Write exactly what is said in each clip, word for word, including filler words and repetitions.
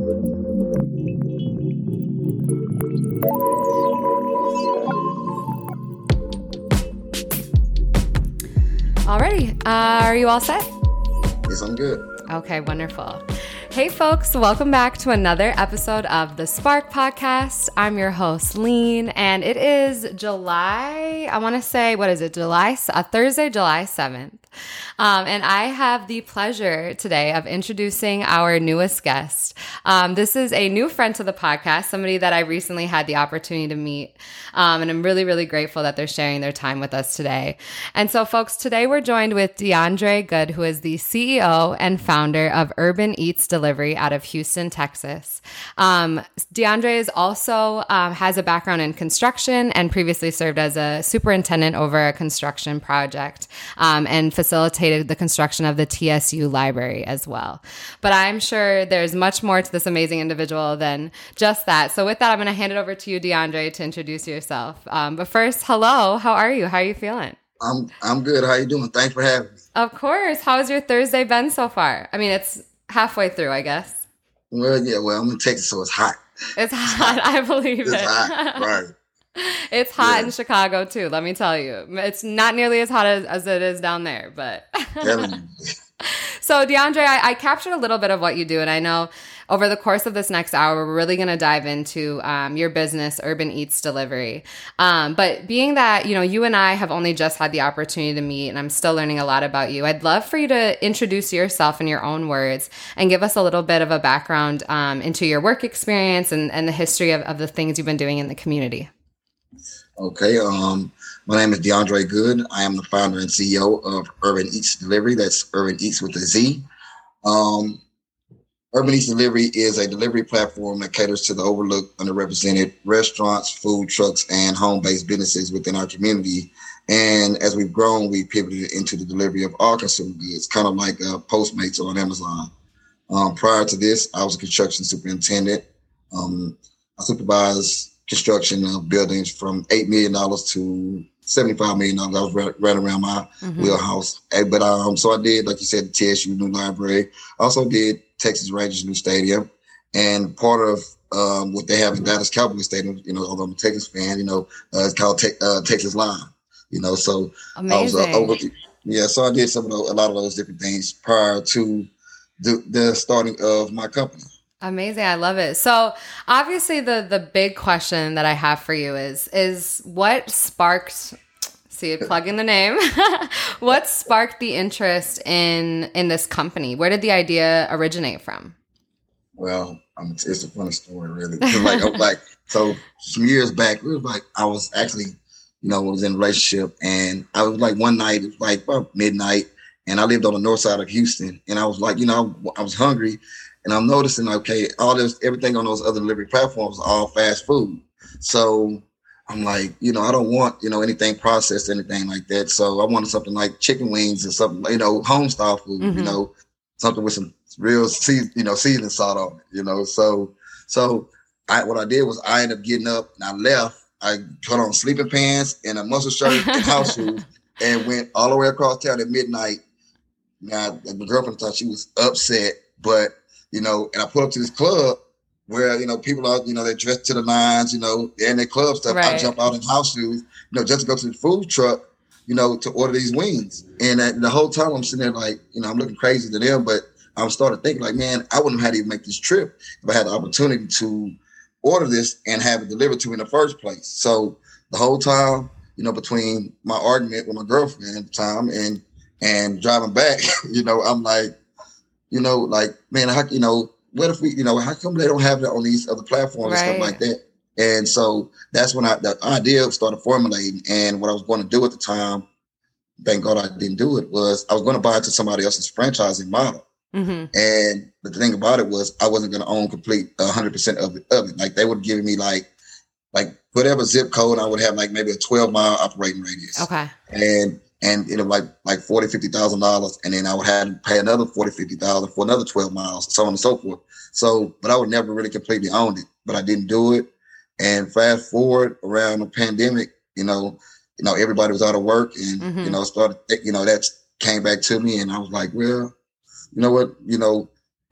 Alrighty, uh, are you all set? Yes, I'm good. Okay, wonderful. Hey folks, welcome back to another episode of the Spark Podcast. I'm your host, Lean, and it is July, I want to say, what is it, July, uh, Thursday, July seventh. Um, and I have the pleasure today of introducing our newest guest. Um, this is a new friend to the podcast, somebody that I recently had the opportunity to meet. Um, and I'm really, really grateful that they're sharing their time with us today. And so folks, today we're joined with DeAndre Good, who is the C E O and founder of Urban Eats Delivery out of Houston, Texas. Um, DeAndre is also um, has a background in construction and previously served as a superintendent over a construction project um, and facilitated the construction of the T S U library as well. But I'm sure there's much more to this amazing individual than just that. So with that, I'm going to hand it over to you, DeAndre, to introduce yourself. Um, but first, hello. How are you? How are you feeling? I'm I'm good. How you doing? Thanks for having me. Of course. How has your Thursday been so far? I mean, it's halfway through, I guess. Well, yeah. Well, I'm in Texas, so it's hot. It's hot. I believe it's it. It's hot, right? It's hot yeah. in Chicago too, let me tell you. It's not nearly as hot as, as it is down there, but. So DeAndre, I, I captured a little bit of what you do, and I know over the course of this next hour, we're really going to dive into um, your business, Urban Eats Delivery. Um, but being that, you know, you and I have only just had the opportunity to meet, and I'm still learning a lot about you, I'd love for you to introduce yourself in your own words and give us a little bit of a background um, into your work experience and, and the history of, of the things you've been doing in the community. Okay. Um, my name is DeAndre Good. I am the founder and C E O of Urban Eats Delivery. That's Urban Eats with a Z. Um, Urban Eats Delivery is a delivery platform that caters to the overlooked, underrepresented restaurants, food trucks, and home-based businesses within our community. And as we've grown, we pivoted into the delivery of all consumer goods, kind of like uh, Postmates on Amazon. Um, prior to this, I was a construction superintendent. Um, I supervised construction of buildings from eight million dollars to seventy-five million dollars. I was right, right around my mm-hmm. wheelhouse. But um, so I did, like you said, the T S U new library. I also did Texas Rangers new stadium. And part of um, what they have in Dallas Cowboys Stadium, you know, although I'm a Texas fan, you know, uh, it's called te- uh, Texas Line. You know, so Amazing. I was uh, over. Yeah, so I did some of those, a lot of those different things prior to the, the starting of my company. Amazing. I love it. So obviously the, the big question that I have for you is, is what sparked, see, plugging the name, what sparked the interest in, in this company? Where did the idea originate from? Well, um, it's, it's a funny story, really. like, I was like, so some years back, it was like, I was actually, you know, was in a relationship, and I was like, one night, it was like about midnight, and I lived on the north side of Houston, and I was like, you know, I, I was hungry. And I'm noticing, okay, all this, everything on those other delivery platforms are all fast food. So I'm like, you know, I don't want, you know, anything processed, anything like that. So I wanted something like chicken wings or something, you know, home style food, mm-hmm. you know, something with some real, season, you know, seasoning salt on it, you know. So, so I, what I did was I ended up getting up and I left. I put on sleeping pants and a muscle shirt and house shoes and went all the way across town at midnight. Now, my girlfriend thought she was upset, but you know, and I put up to this club where, you know, people are, you know, they're dressed to the nines, you know, they're in their club stuff. Right. I jump out in house shoes, you know, just to go to the food truck, you know, to order these wings. And uh, the whole time I'm sitting there like, you know, I'm looking crazy to them, but I'm starting to think like, man, I wouldn't have had to even make this trip if I had the opportunity to order this and have it delivered to me in the first place. So the whole time, you know, between my argument with my girlfriend at the time and, and driving back, you know, I'm like, you know, like, man, how, you know, what if we, you know, how come they don't have that on these other platforms right. and stuff like that? And so that's when I, the idea started formulating. And what I was going to do at the time, thank God I didn't do it, was I was going to buy it to somebody else's franchising model. Mm-hmm. And the thing about it was I wasn't going to own complete one hundred percent of it, of it. Like they would have given me like, like whatever zip code, I would have like maybe a twelve mile operating radius. Okay. And And you know, like like forty, fifty thousand dollars, and then I would have to pay another forty, fifty thousand for another twelve miles, so on and so forth. So, but I would never really completely own it. But I didn't do it. And fast forward around the pandemic, you know, you know, everybody was out of work, and mm-hmm. you know, started, you know, that came back to me, and I was like, well, you know what, you know,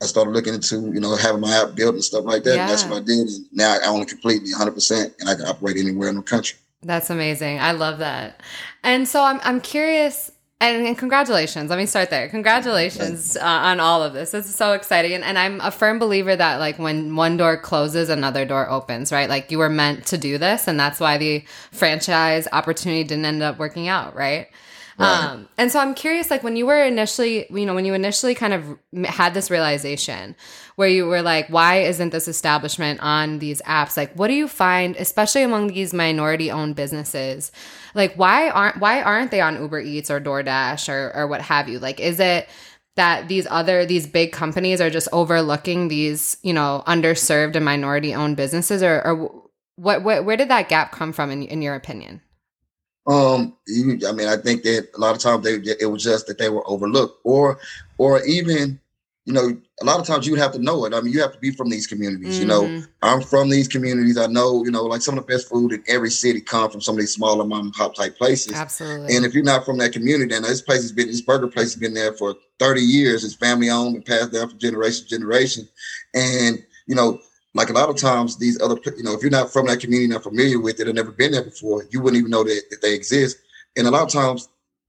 I started looking into, you know, having my app built and stuff like that. Yeah. And that's what I did. And now I own it completely one hundred percent and I can operate anywhere in the country. That's amazing. I love that. And so I'm I'm curious, and, and congratulations. Let me start there. Congratulations uh, on all of this. This is so exciting. And, and I'm a firm believer that like when one door closes, another door opens, right? Like you were meant to do this. And that's why the franchise opportunity didn't end up working out, right? Right. Um, and so I'm curious, like when you were initially, you know, when you initially kind of had this realization where you were like, why isn't this establishment on these apps? Like, what do you find, especially among these minority owned businesses? Like, why aren't, why aren't they on Uber Eats or DoorDash or, or what have you? Like, is it that these other, these big companies are just overlooking these, you know, underserved and minority owned businesses, or, or what, what, where did that gap come from in, in your opinion? Um, you, I mean, I think that a lot of times they it was just that they were overlooked, or, or even, you know, a lot of times you would have to know it. I mean, you have to be from these communities. Mm-hmm. You know, I'm from these communities. I know, you know, like some of the best food in every city come from some of these smaller mom and pop type places. Absolutely. And if you're not from that community, then this place has been, this burger place has been there for thirty years. It's family owned and passed down from generation to generation. And, you know, like a lot of times these other, you know, if you're not from that community, not familiar with it, or never been there before, you wouldn't even know that, that they exist. And a lot of times,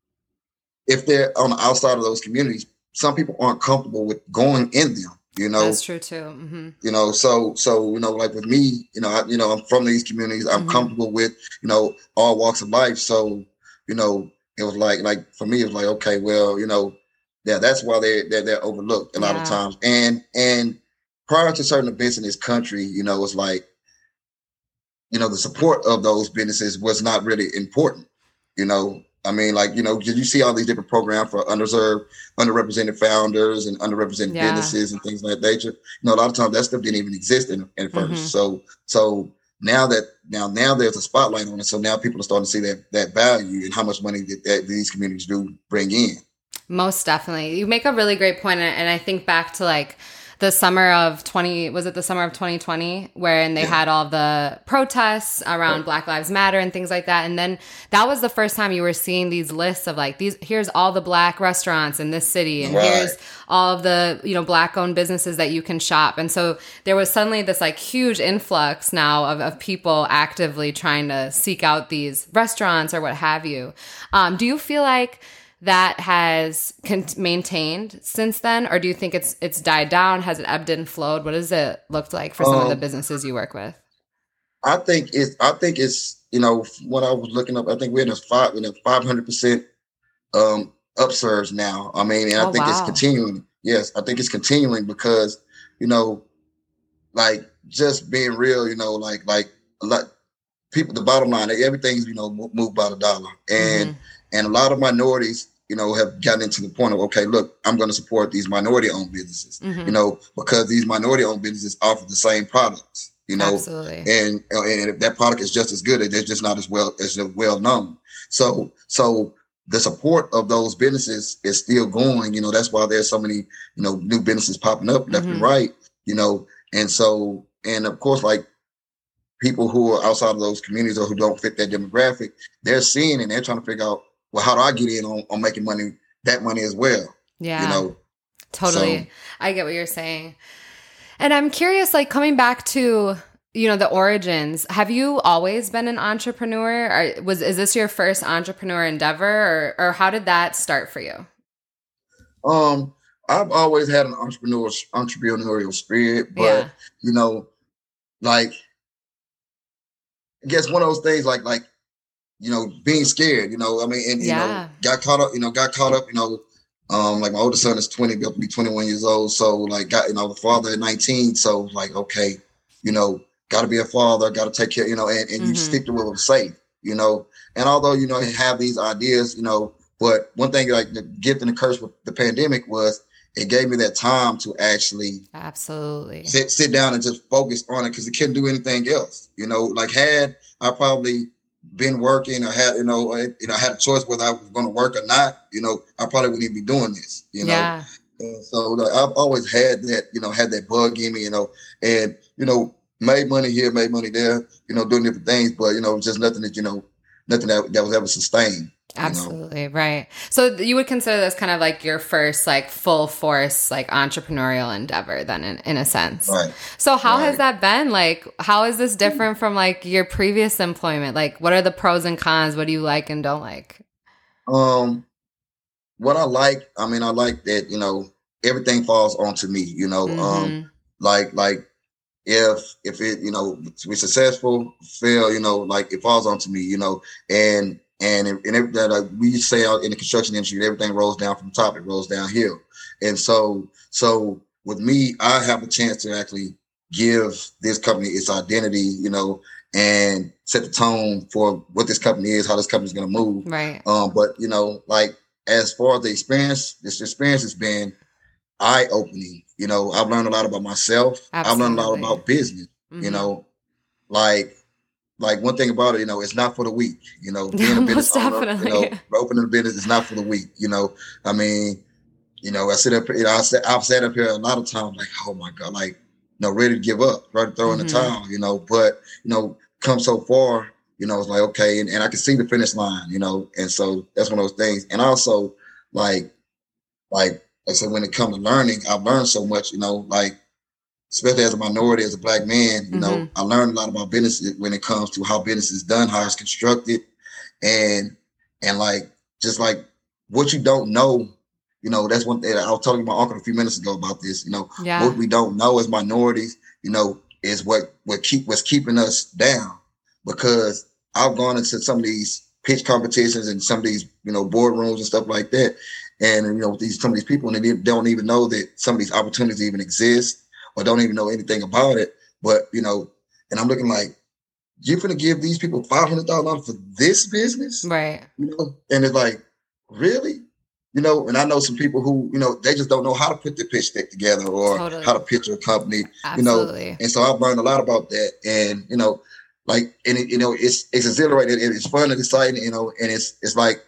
if they're on the outside of those communities, some people aren't comfortable with going in them, you know. That's true too. Mm-hmm. You know, so, so, you know, like with me, you know, I, you know, I'm from these communities. I'm mm-hmm. comfortable with, you know, all walks of life. So, you know, it was like, like for me, it was like, okay, well, you know, yeah, that's why they're, they're, they're overlooked a lot yeah. of times. And, and, prior to certain events in this country, you know, it's like, you know, the support of those businesses was not really important. You know, I mean, like, you know, did you see all these different programs for underserved, underrepresented founders and underrepresented yeah. businesses and things like that nature? You know, a lot of times that stuff didn't even exist in, in first. Mm-hmm. So, so now that now now there's a spotlight on it, so now people are starting to see that that value and how much money that, that these communities do bring in. Most definitely, you make a really great point, and I think back to like the summer of twenty, was it the summer of twenty twenty, wherein they yeah. had all the protests around right. Black Lives Matter and things like that. And then that was the first time you were seeing these lists of like, these, here's all the Black restaurants in this city. And right. here's all of the, you know, Black owned businesses that you can shop. And so there was suddenly this like huge influx now of, of people actively trying to seek out these restaurants or what have you. Um, do you feel like that has con- maintained since then, or do you think it's it's died down? Has it ebbed and flowed? What does it look like for some um, of the businesses you work with? I think it's. I think it's. You know, what I was looking up, I think we're in a five in a five hundred percent um upsurge now. I mean, and oh, I think wow. it's continuing. Yes, I think it's continuing because, you know, like just being real. You know, like like a lot people. The bottom line, everything's you know moved by the dollar, and mm-hmm. and a lot of minorities, you know, have gotten into the point of, okay, look, I'm going to support these minority-owned businesses, mm-hmm. you know, because these minority-owned businesses offer the same products, you know, Absolutely. and and if that product is just as good, they're just not as well as well known. So, so the support of those businesses is still going. You know, that's why there's so many, you know, new businesses popping up left mm-hmm. and right. You know, and so, and of course, like people who are outside of those communities or who don't fit that demographic, they're seeing and they're trying to figure out, well, how do I get in on, on making money, that money as well? Yeah. You know? Totally. So, I get what you're saying. And I'm curious, like coming back to, you know, the origins, have you always been an entrepreneur? Or was, is this your first entrepreneur endeavor, or, or how did that start for you? Um, I've always had an entrepreneurial, entrepreneurial spirit, but yeah. you know, like, I guess one of those things like, like, you know, being scared, you know, I mean, and, you yeah. know, got caught up, you know, got caught up, you know, um, like my oldest son is twenty, about to be twenty-one years old. So like, got, you know, the father at nineteen. So like, okay, you know, got to be a father, got to take care, you know, and, and mm-hmm. you stick to what was safe, you know, and although, you know, you have these ideas, you know, but one thing like the gift and the curse with the pandemic was it gave me that time to actually absolutely sit, sit down and just focus on it because it couldn't do anything else, you know, like had I probably been working or had, you know, I, you know, I had a choice whether I was going to work or not, you know, I probably wouldn't even be doing this, you know? Yeah. And so like, I've always had that, you know, had that bug in me, you know, and, you know, made money here, made money there, you know, doing different things, but, you know, just nothing that, you know, nothing that, that was ever sustained. Absolutely. You know? Right. So you would consider this kind of like your first like full force, like entrepreneurial endeavor then in, in a sense. Right. So how right. has that been? Like, how is this different from like your previous employment? Like, what are the pros and cons? What do you like and don't like? Um, what I like, I mean, I like that, you know, everything falls onto me, you know, mm-hmm. um, like, like if, if it, you know, we're successful, fail, you know, like it falls onto me, you know, and, And and everything, like we say out in the construction industry, everything rolls down from the top, it rolls downhill. And so, so with me, I have a chance to actually give this company its identity, you know, and set the tone for what this company is, how this company is going to move. Right. Um, but you know, like as far as the experience, this experience has been eye-opening. You know, I've learned a lot about myself. Absolutely. I've learned a lot about business. Mm-hmm. You know, like. Like one thing about it, you know, it's not for the weak. You know, being a business owner, you know, opening a business is not for the weak. You know, I mean, you know, I sit up, you know, I sit, I've sat up here a lot of times, like, oh my God, like, you know, ready to give up, ready to throw mm-hmm. in the towel. You know, but you know, come so far, you know, it's like okay, and, and I can see the finish line. You know, and so that's one of those things. And also, like, like I said, when it comes to learning, I've learned so much. You know, like. Especially as a minority, as a black man, you mm-hmm. know, I learned a lot about business when it comes to how business is done, how it's constructed, and and like just like what you don't know, you know, that's one thing I was talking to my uncle a few minutes ago about this. You know, yeah. what we don't know as minorities, you know, is what what keep what's keeping us down. Because I've gone into some of these pitch competitions and some of these, you know, boardrooms and stuff like that, and you know, these some of these people, and they don't even know that some of these opportunities even exist. Or don't even know anything about it. But, you know, and I'm looking like, you're going to give these people five hundred thousand dollars for this business? Right. You know, and it's like, really? You know, and I know some people who, you know, they just don't know how to put the pitch deck together or totally. How to pitch a company, Absolutely. You know. And so I've learned a lot about that. And, you know, like, and it, you know, it's it's exhilarating. It's fun and exciting, you know, and it's it's like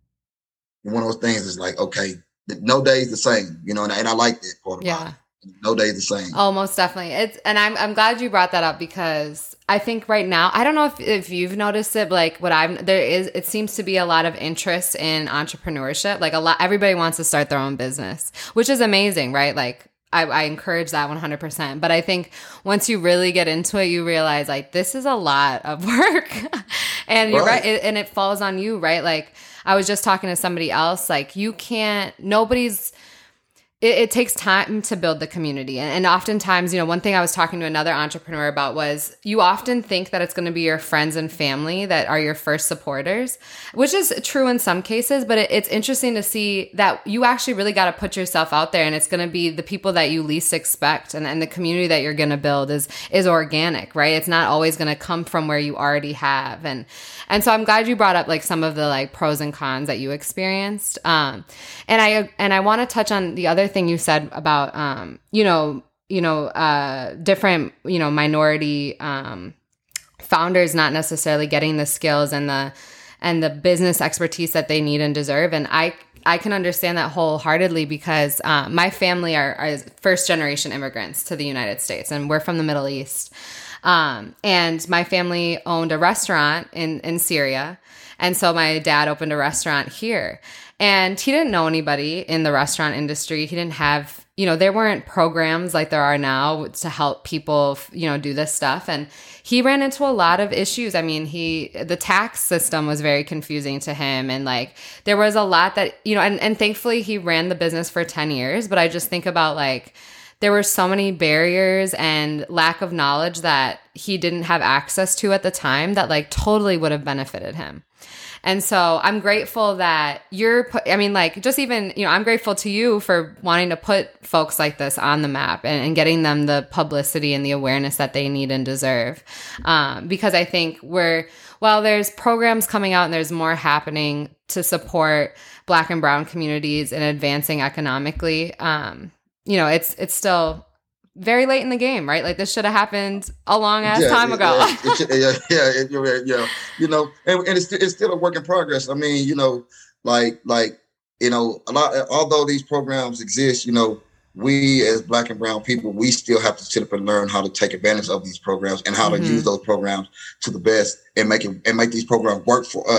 one of those things is like, okay, no day is the same, you know, and, and I like that part about yeah. it. No day the same. Oh, most definitely. It's and I'm I'm glad you brought that up because I think right now I don't know if, if you've noticed it, but like what I've there is it seems to be a lot of interest in entrepreneurship. Like a lot, everybody wants to start their own business, which is amazing, right? Like I, I encourage that one hundred percent. But I think once you really get into it, you realize like this is a lot of work, and you're right, right it, and it falls on you, right? Like I was just talking to somebody else, like you can't. Nobody's. It, it takes time to build the community. And, and oftentimes, you know, one thing I was talking to another entrepreneur about was you often think that it's going to be your friends and family that are your first supporters, which is true in some cases, but it, it's interesting to see that you actually really got to put yourself out there and it's going to be the people that you least expect. And, and the community that you're going to build is, is organic, right? It's not always going to come from where you already have. And, and so I'm glad you brought up like some of the like pros and cons that you experienced. Um, and I, and I want to touch on the other thing you said about, um, you know, you know, uh, different, you know, minority, um, founders not necessarily getting the skills and the, and the business expertise that they need and deserve. And I, I can understand that wholeheartedly because, uh, my family are, are first generation immigrants to the United States and we're from the Middle East. Um, and my family owned a restaurant in, in Syria. And so my dad opened a restaurant here. And he didn't know anybody in the restaurant industry. He didn't have, you know, there weren't programs like there are now to help people, you know, do this stuff. And he ran into a lot of issues. I mean, he, the tax system was very confusing to him. And like, there was a lot that, you know, and, and thankfully he ran the business for ten years. But I just think about like, there were so many barriers and lack of knowledge that he didn't have access to at the time that like totally would have benefited him. And so I'm grateful that you're, put, I mean, like, just even, you know, I'm grateful to you for wanting to put folks like this on the map and, and getting them the publicity and the awareness that they need and deserve. Um, because I think we're, well, there's programs coming out and there's more happening to support Black and Brown communities in advancing economically. Um, you know, it's, it's still very late in the game, right? Like this should have happened a long ass yeah, time yeah, ago. Yeah, it should, yeah, yeah, yeah, yeah. You know, and, and it's it's still a work in progress. I mean, you know, like like you know, a lot. Although these programs exist, you know, we as Black and Brown people, we still have to sit up and learn how to take advantage of these programs and how mm-hmm. to use those programs to the best and make it and make these programs work for us.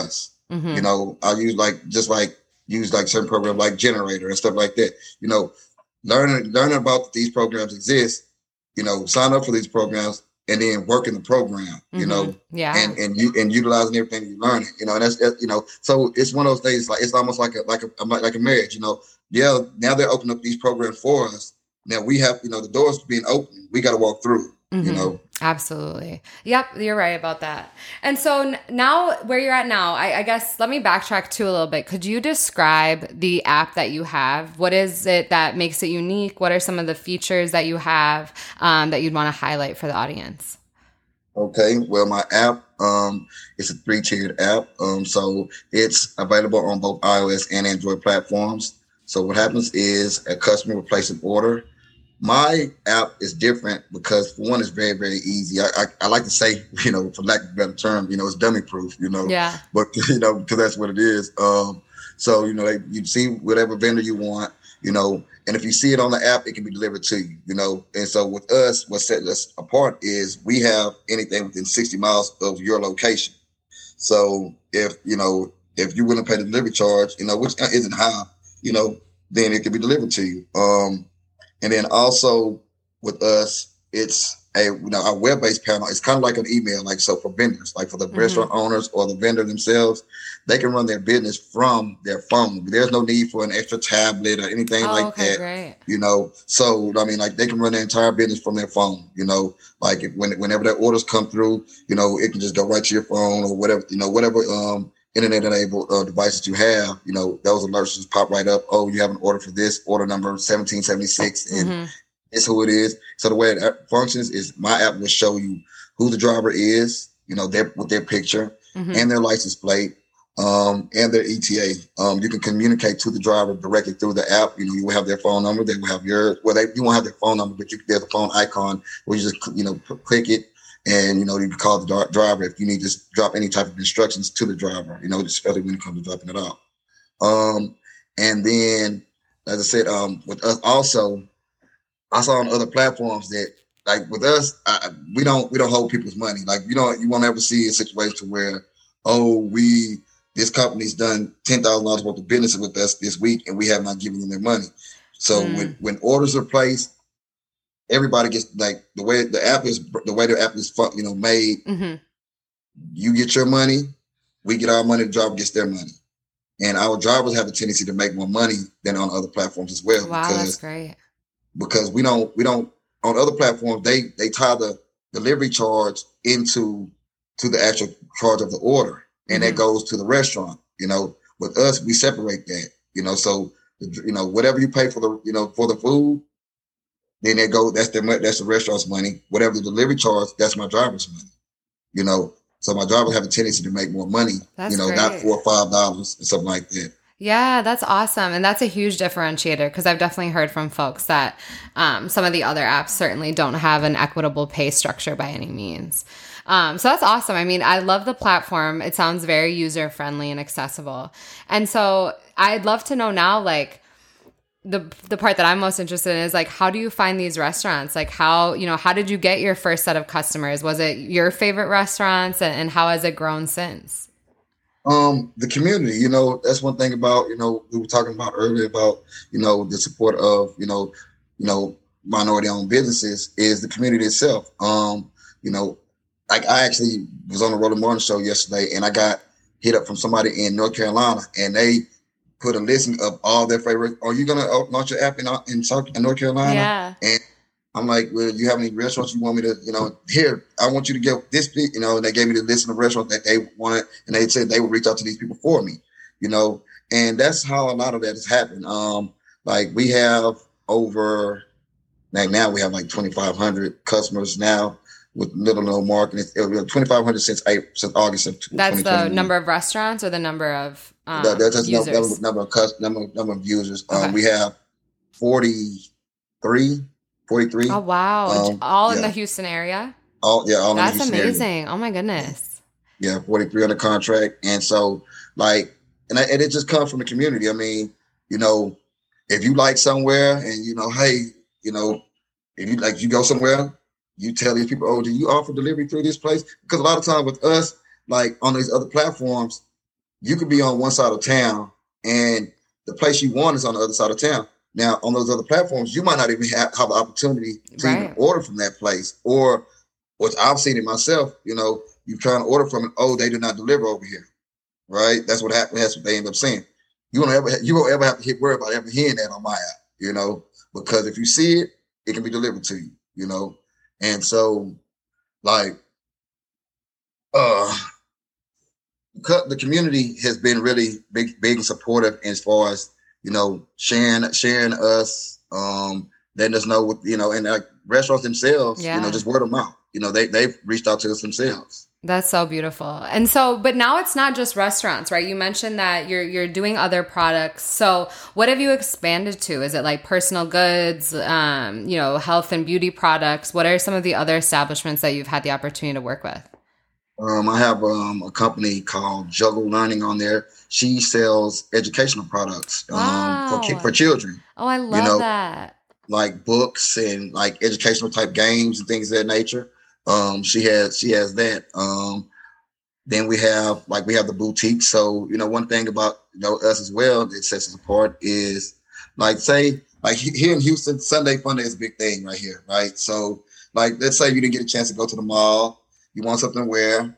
Mm-hmm. You know, I use like just like use like certain programs like Generator and stuff like that. You know, learning learning about that these programs exist. You know, sign up for these programs and then work in the program. Mm-hmm. You know, yeah, and and you and utilizing everything you learn. You know, and that's, that's you know, so it's one of those things like it's almost like a like a like a marriage. You know, yeah, now they're opening up these programs for us. Now we have, you know, the doors being open. We got to walk through. Mm-hmm. You know. Absolutely. Yep, you're right about that. And so n- now where you're at now, I, I guess let me backtrack too a little bit. Could you describe the app that you have? What is it that makes it unique? What are some of the features that you have um, that you'd want to highlight for the audience? Okay, well, my app, um, it's a three-tiered app. Um, so it's available on both iOS and Android platforms. So what happens is a customer will place an order. My app is different because for one, it's very, very easy. I, I, I like to say, you know, for lack of a better term, you know, it's dummy proof, you know, Yeah. but you know, because that's what it is. Um, so, you know, like, you see whatever vendor you want, you know, and if you see it on the app, it can be delivered to you, you know. And so with us, what sets us apart is we have anything within sixty miles of your location. So if, you know, if you wouldn't pay the delivery charge, you know, which isn't high, you know, then it can be delivered to you. Um, And then also with us, it's a, you know, our web-based panel. It's kind of like an email, like so for vendors, like for the mm-hmm. restaurant owners or the vendor themselves, they can run their business from their phone. There's no need for an extra tablet or anything oh, like okay, that. Great. You know, so I mean, like they can run their entire business from their phone. You know, like if, when whenever their orders come through, you know, it can just go right to your phone or whatever. You know, whatever um, internet-enabled uh, devices you have. You know, those alerts just pop right up. Oh, you have an order for this order number seventeen seventy-six, and mm-hmm. it's who it is. So the way it functions is my app will show you who the driver is, you know, their, with their picture mm-hmm. and their license plate um, and their E T A. Um, you can communicate to the driver directly through the app. You know, you will have their phone number. They will have your, well, they, you won't have their phone number, but you, there's a phone icon where you just, you know, click it and, you know, you can call the driver if you need to drop any type of instructions to the driver, you know, especially when it comes to dropping it off. Um, and then, as I said, um, with us also, I saw on other platforms that, like with us, I, we don't we don't hold people's money. Like you don't you won't ever see a situation where, oh, we this company's done ten thousand dollars worth of business with us this week and we have not given them their money. So mm. when when orders are placed, everybody gets like the way the app is the way the app is you know made. Mm-hmm. You get your money, we get our money. The driver gets their money, and our drivers have a tendency to make more money than on other platforms as well. Wow, because, that's great. Because we don't, we don't on other platforms. They they tie the delivery charge into to the actual charge of the order, and mm-hmm. that goes to the restaurant. You know, with us, we separate that. You know, so you know whatever you pay for the you know for the food, then they go. That's their that's the restaurant's money. Whatever the delivery charge, that's my driver's money. You know, so my drivers have a tendency to make more money. That's you know, great. not four or five dollars or something like that. Yeah, that's awesome. And that's a huge differentiator because I've definitely heard from folks that um, some of the other apps certainly don't have an equitable pay structure by any means. Um, so that's awesome. I mean, I love the platform. It sounds very user-friendly and accessible. And so I'd love to know now, like, the the part that I'm most interested in is like, how do you find these restaurants? Like how, you know, how did you get your first set of customers? Was it your favorite restaurants and, and how has it grown since? Um, the community, you know, that's one thing about, you know, we were talking about earlier about, you know, the support of, you know, you know, minority owned businesses is the community itself. Um, you know, like I actually was on the Roland Martin show yesterday and I got hit up from somebody in North Carolina and they put a list of all their favorite, are you going to launch your app in, in, South, in North Carolina? Yeah. And I'm like, well, you have any restaurants you want me to, you know, here, I want you to get this, you know, and they gave me the list of restaurants that they wanted, and they said they would reach out to these people for me, you know, and that's how a lot of that has happened. Um, like we have over, like now we have like twenty-five hundred customers now with little no marketing. It was twenty-five hundred since April, since August of That's the number of restaurants or the number of um, that, that's just users? Number, number of cus- number, number of users. Okay. Um, we have forty-three. forty-three. Oh, wow. Um, all in yeah. the Houston area? All, yeah, all That's in the Houston amazing. area. Oh, my goodness. Yeah, forty-three under contract. And so, like, and, I, and it just comes from the community. I mean, you know, if you like somewhere and, you know, hey, you know, if you like, you go somewhere, you tell these people, oh, do you offer delivery through this place? Because a lot of times with us, like on these other platforms, you could be on one side of town and the place you want is on the other side of town. Now, on those other platforms, you might not even have, have an opportunity to right. even order from that place. Or, what I've seen it myself, you know, you trying to order from it, oh, they do not deliver over here, right? That's what happens. That's what they end up saying. You won't ever, you won't ever have to hit worry about ever hearing that on my app, you know, because if you see it, it can be delivered to you, you know. And so, like, uh, the community has been really big, big and supportive as far as, you know, sharing, sharing us, um, letting us know what, you know, and like restaurants themselves, yeah. you know, just word of mouth, you know, they, they've reached out to us themselves. That's so beautiful. And so, but now it's not just restaurants, right? You mentioned that you're, you're doing other products. So what have you expanded to? Is it like personal goods, um, you know, health and beauty products? What are some of the other establishments that you've had the opportunity to work with? Um, I have um, a company called Juggle Learning on there. She sells educational products um, wow. for for children. Oh, I love you know, that. Like books and like educational type games and things of that nature. Um, she has she has that. Um, then we have like we have the boutique. So you know, one thing about you know us as well that sets us apart is like say like here in Houston, Sunday Funday is a big thing right here, right? So like let's say you didn't get a chance to go to the mall. You want something to wear.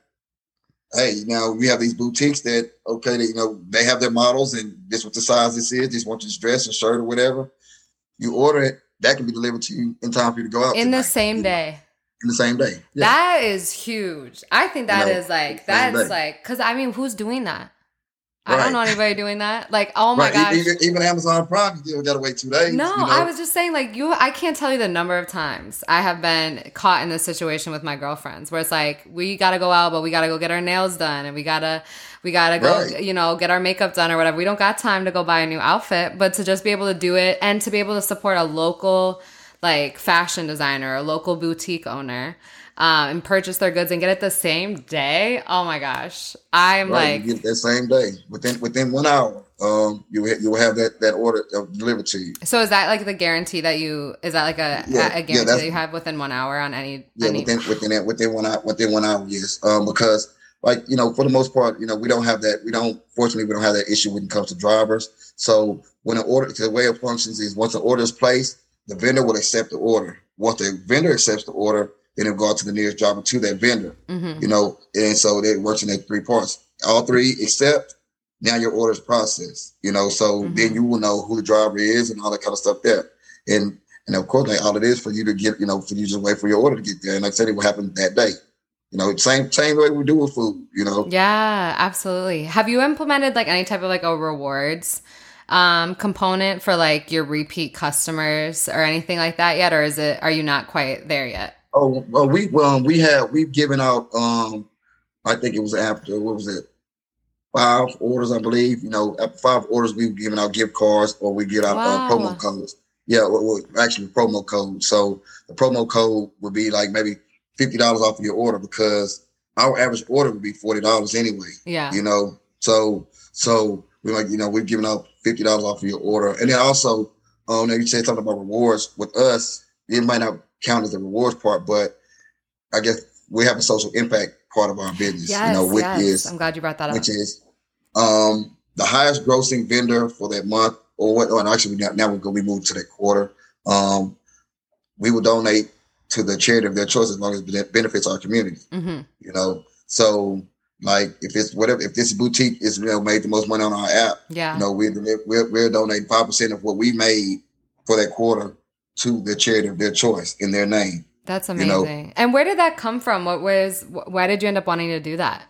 Hey, now we have these boutiques that, okay, they, you know, they have their models and this what the size this is. Just want this dress or shirt or whatever. You order it, that can be delivered to you in time for you to go out. In tonight, the same day. Know? In the same day. Yeah. That is huge. I think that you know, is like, that's day. like, because I mean, who's doing that? I right. don't know anybody doing that. Like, oh my right. gosh. Even, even Amazon Prime, you still gotta wait two days. No, you know? I was just saying, like, you, I can't tell you the number of times I have been caught in this situation with my girlfriends where it's like, we gotta go out, but we gotta go get our nails done and we gotta, we gotta go, right. you know, get our makeup done or whatever. We don't got time to go buy a new outfit, but to just be able to do it and to be able to support a local, like, fashion designer, a local boutique owner. Um, and purchase their goods and get it the same day. Oh my gosh, I'm right, like you get that same day within within one hour. Um, you you will have that that order delivered to you. So is that like the guarantee that you is that like a yeah, a, a guarantee yeah, that you have within one hour on any? Yeah, any... within within that within one hour within one hour. Yes, um, because like you know for the most part you know we don't have that we don't fortunately we don't have that issue when it comes to drivers. So when an order the way it functions is once the order is placed, the vendor will accept the order. Once the vendor accepts the order, then it'll go out to the nearest driver to that vendor, mm-hmm. you know, and so it works in that three parts. All three accept, now your order is processed, you know, so mm-hmm. then you will know who the driver is and all that kind of stuff there. And and of course, like, all it is for you to get, you know, for you to wait for your order to get there. And like I said, it will happen that day. You know, same same way we do with food, you know. Yeah, absolutely. Have you implemented like any type of like a rewards um, component for like your repeat customers or anything like that yet? Or is it, are you not quite there yet? Oh, well, we well we have we've given out. Um, I think it was after what was it, five orders, I believe. You know, after five orders, we've given out gift cards or we give out wow. uh, promo codes. Yeah, well, well, actually promo code. So the promo code would be like maybe fifty dollars off of your order because our average order would be forty dollars anyway. Yeah, you know, so so we like you know we've given out fifty dollars off of your order, and then also, um, you said something about rewards with us. It might not count as the rewards part, but I guess we have a social impact part of our business. Yes, you know, which yes. is I'm glad you brought that up. Which is um, the highest grossing vendor for that month, or what? Or actually, now we're going to be moved to that quarter. Um, we will donate to the charity of their choice as long as it benefits our community. Mm-hmm. You know, so like if it's whatever, if this boutique is you know made the most money on our app, yeah, you know, we're we're, we're donating five percent of what we made for that quarter to the charity of their choice in their name. That's amazing. You know? And where did that come from? What was, why did you end up wanting to do that?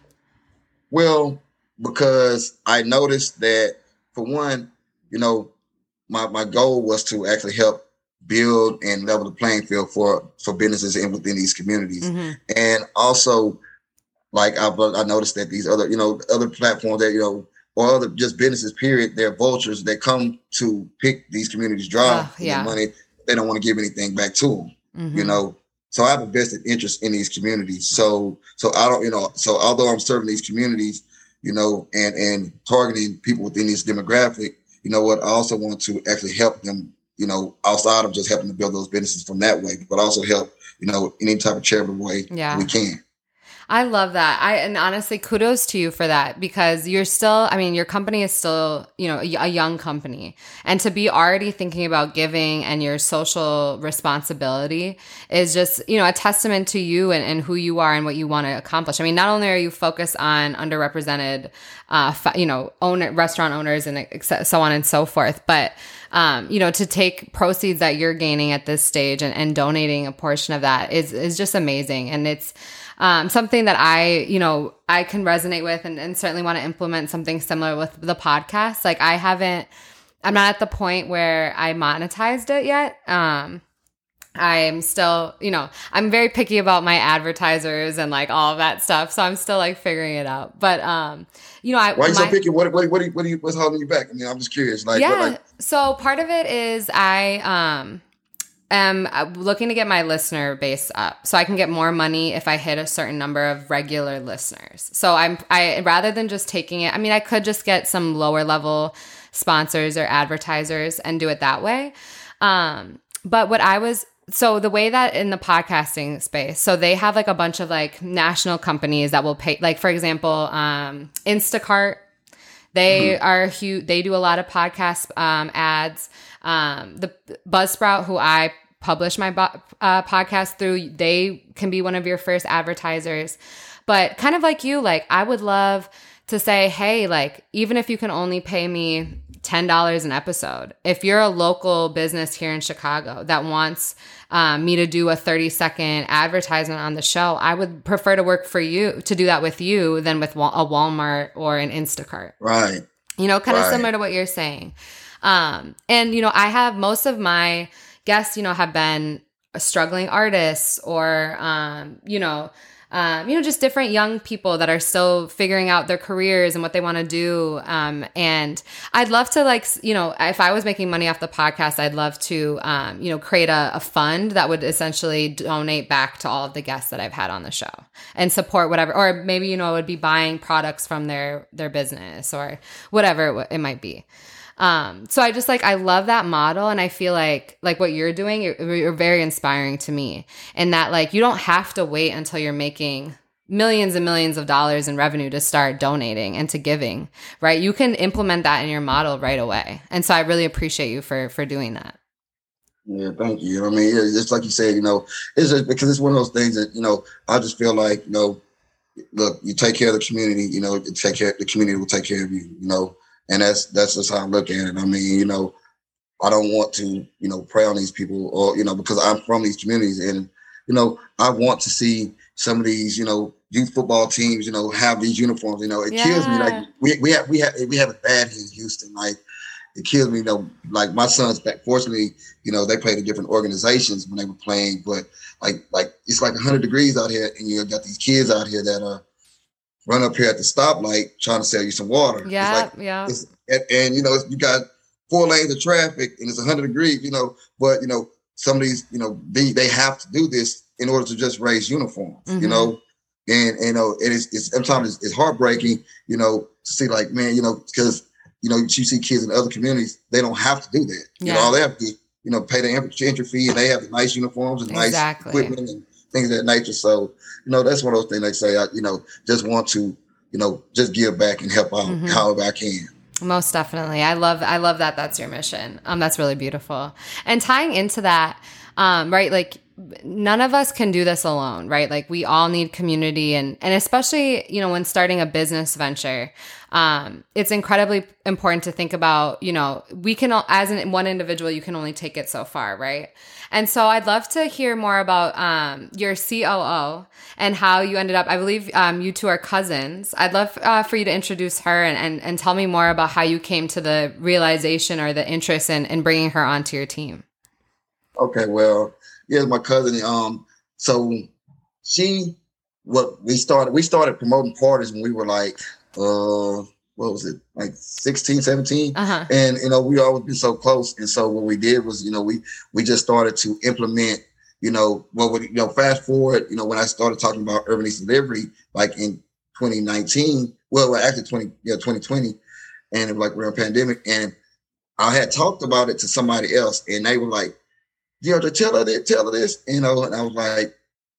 Well, because I noticed that for one, you know, my, my goal was to actually help build and level the playing field for, for businesses in within these communities. Mm-hmm. And also like I've, I noticed that these other, you know, other platforms that, you know, or other just businesses, period, they're vultures that come to pick these communities dry uh, yeah. for their money. They don't want to give anything back to them, mm-hmm. you know. So I have a vested interest in these communities. So, so I don't, you know, so although I'm serving these communities, you know, and and targeting people within this demographic, you know what, I also want to actually help them, you know, outside of just helping to build those businesses from that way, but also help, you know, any type of charitable way yeah. we can. I love that. I and honestly, kudos to you for that, because you're still, I mean, your company is still, you know, a, a young company, and to be already thinking about giving and your social responsibility is just, you know, a testament to you and, and who you are and what you want to accomplish. I mean, not only are you focused on underrepresented, uh, you know, owner, restaurant owners and so on and so forth, but Um, you know, to take proceeds that you're gaining at this stage and, and donating a portion of that is is just amazing. And it's um, something that I, you know, I can resonate with, and, and certainly want to implement something similar with the podcast. Like I haven't, I'm not at the point where I monetized it yet. Um, I'm still, you know, I'm very picky about my advertisers and like all of that stuff. So I'm still like figuring it out. But, um, you know, I, why are you my, so picky? What, what, what, do you, what do you, what's holding you back? I mean, I'm just curious. Like, yeah. what, like, so part of it is I, um, am looking to get my listener base up so I can get more money if I hit a certain number of regular listeners. So I'm, I, rather than just taking it, I mean, I could just get some lower level sponsors or advertisers and do it that way. Um, but what I was, So the way that in the podcasting space, so they have like a bunch of like national companies that will pay, like for example, um, Instacart, they mm-hmm. are huge. They do a lot of podcast um, ads. Um, the Buzzsprout, who I publish my bo- uh, podcast through, they can be one of your first advertisers. But kind of like you, like I would love to say, hey, like even if you can only pay me ten dollars an episode, if you're a local business here in Chicago that wants um, me to do a thirty second advertisement on the show, I would prefer to work for you, to do that with you than with a Walmart or an Instacart. Right. You know, kind of right. similar to what you're saying. Um, and, you know, I have most of my guests, you know, have been struggling artists or, um, you know, Um, you know, just different young people that are still figuring out their careers and what they want to do. Um, and I'd love to like, you know, if I was making money off the podcast, I'd love to, um, you know, create a, a fund that would essentially donate back to all of the guests that I've had on the show and support whatever, or maybe, you know, it would be buying products from their, their business or whatever it might be. Um, so I just like, I love that model. And I feel like, like what you're doing, you're, you're very inspiring to me, and that like, you don't have to wait until you're making millions and millions of dollars in revenue to start donating and to giving, right? You can implement that in your model right away. And so I really appreciate you for, for doing that. Yeah, thank you. You know what I mean? It's just like you said, you know, it's just because it's one of those things that, you know, I just feel like, you know, look, you take care of the community, you know, take care, the community will take care of you, you know. And that's that's just how I look at it. I mean, you know, I don't want to, you know, prey on these people or, you know, because I'm from these communities and, you know, I want to see some of these, you know, youth football teams, you know, have these uniforms. You know, it yeah. kills me. Like we we have we have we have it bad here in Houston. Like it kills me. You know, like my sons, fortunately, you know, they played in different organizations when they were playing, but like like it's like one hundred degrees out here, and you got these kids out here that are run up here at the stoplight trying to sell you some water. Yeah, it's like, yeah. It's, and, and, you know, you got four lanes of traffic and it's one hundred degrees, you know, but, you know, some of these, you know, they, they have to do this in order to just raise uniforms, mm-hmm. you know, and, and, you know, it is, it's, sometimes it's, it's heartbreaking, you know, to see like, man, you know, because, you know, you see kids in other communities, they don't have to do that. Yeah. You know, all they have to do, you know, pay the entry fee and they have the nice uniforms and exactly. nice equipment and things of that nature. So, you know, that's one of those things they say, I, you know, just want to, you know, just give back and help out mm-hmm. however I can. Most definitely. I love, I love that. That's your mission. Um, that's really beautiful. And tying into that, um, right. Like none of us can do this alone, right? Like we all need community and, and especially, you know, when starting a business venture, um, it's incredibly important to think about, you know, we can, as an, one individual, you can only take it so far, right? And so I'd love to hear more about um, your C O O and how you ended up, I believe um, you two are cousins. I'd love uh, for you to introduce her and, and, and tell me more about how you came to the realization or the interest in, in bringing her onto your team. Okay, well, yeah, my cousin. Um, so she, what we started, we started promoting parties when we were like, uh, what was it, like sixteen, seventeen? Uh-huh. And, you know, we always been so close. And so what we did was, you know, we, we just started to implement, you know, what would, you know, fast forward, you know, when I started talking about Urban Eats Delivery, like in twenty nineteen, well, actually twenty, yeah, twenty twenty, and it was like we're in a pandemic. And I had talked about it to somebody else and they were like, you know, to tell her this, tell her this, you know, and I was like,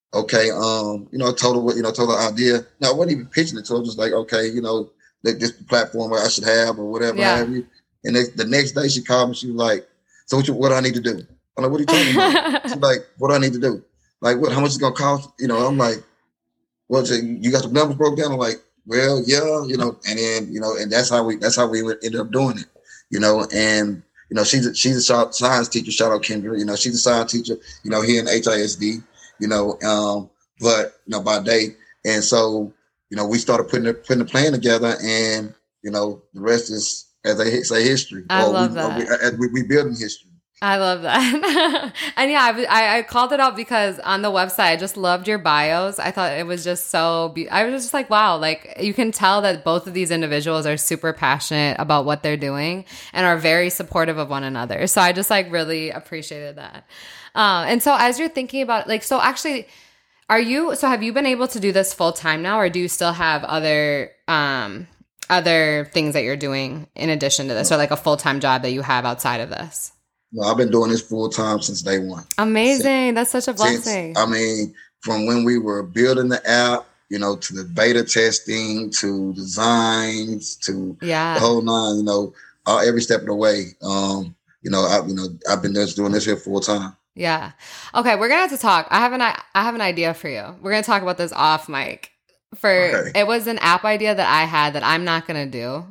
okay, um, you know, told her what, you know, told her idea. No, I wasn't even pitching it to her. Just like, okay, you know, like this platform I should have or whatever Yeah. have you. And next, the next day she called me. She was like, so what, you, what do I need to do? I'm like, what are you talking about? She's like, what do I need to do? Like, what, how much is it going to cost? You know, I'm like, well, so you got the numbers broke down? I'm like, well, yeah, you know, and then, you know, and that's how we, that's how we ended up doing it, you know, and, you know, she's a, she's a science teacher, shout out Kendra, you know, she's a science teacher, you know, here in H I S D, you know, um, but, you know, by day. And so, you know, we started putting the, putting the plan together and, you know, the rest is, as they say, history. I or love we, that. Or we, we, we building history. I love that. And yeah, I, I called it out because on the website, I just loved your bios. I thought it was just so, be- I was just like, wow, like you can tell that both of these individuals are super passionate about what they're doing and are very supportive of one another. So I just like really appreciated that. Um, and so as you're thinking about like, so actually are you, so have you been able to do this full time now, or do you still have other, um, other things that you're doing in addition to this, or like a full-time job that you have outside of this? No, I've been doing this full time since day one. Amazing. Since, That's such a blessing. Since, I mean, from when we were building the app, you know, to the beta testing, to designs, to yeah. the whole nine, you know, uh, every step of the way. Um, you know, I, you know, I've been just doing this here full time. Yeah. Okay, we're gonna have to talk. I have an I have an idea for you. We're gonna talk about this off mic. For okay. It was an app idea that I had that I'm not gonna do.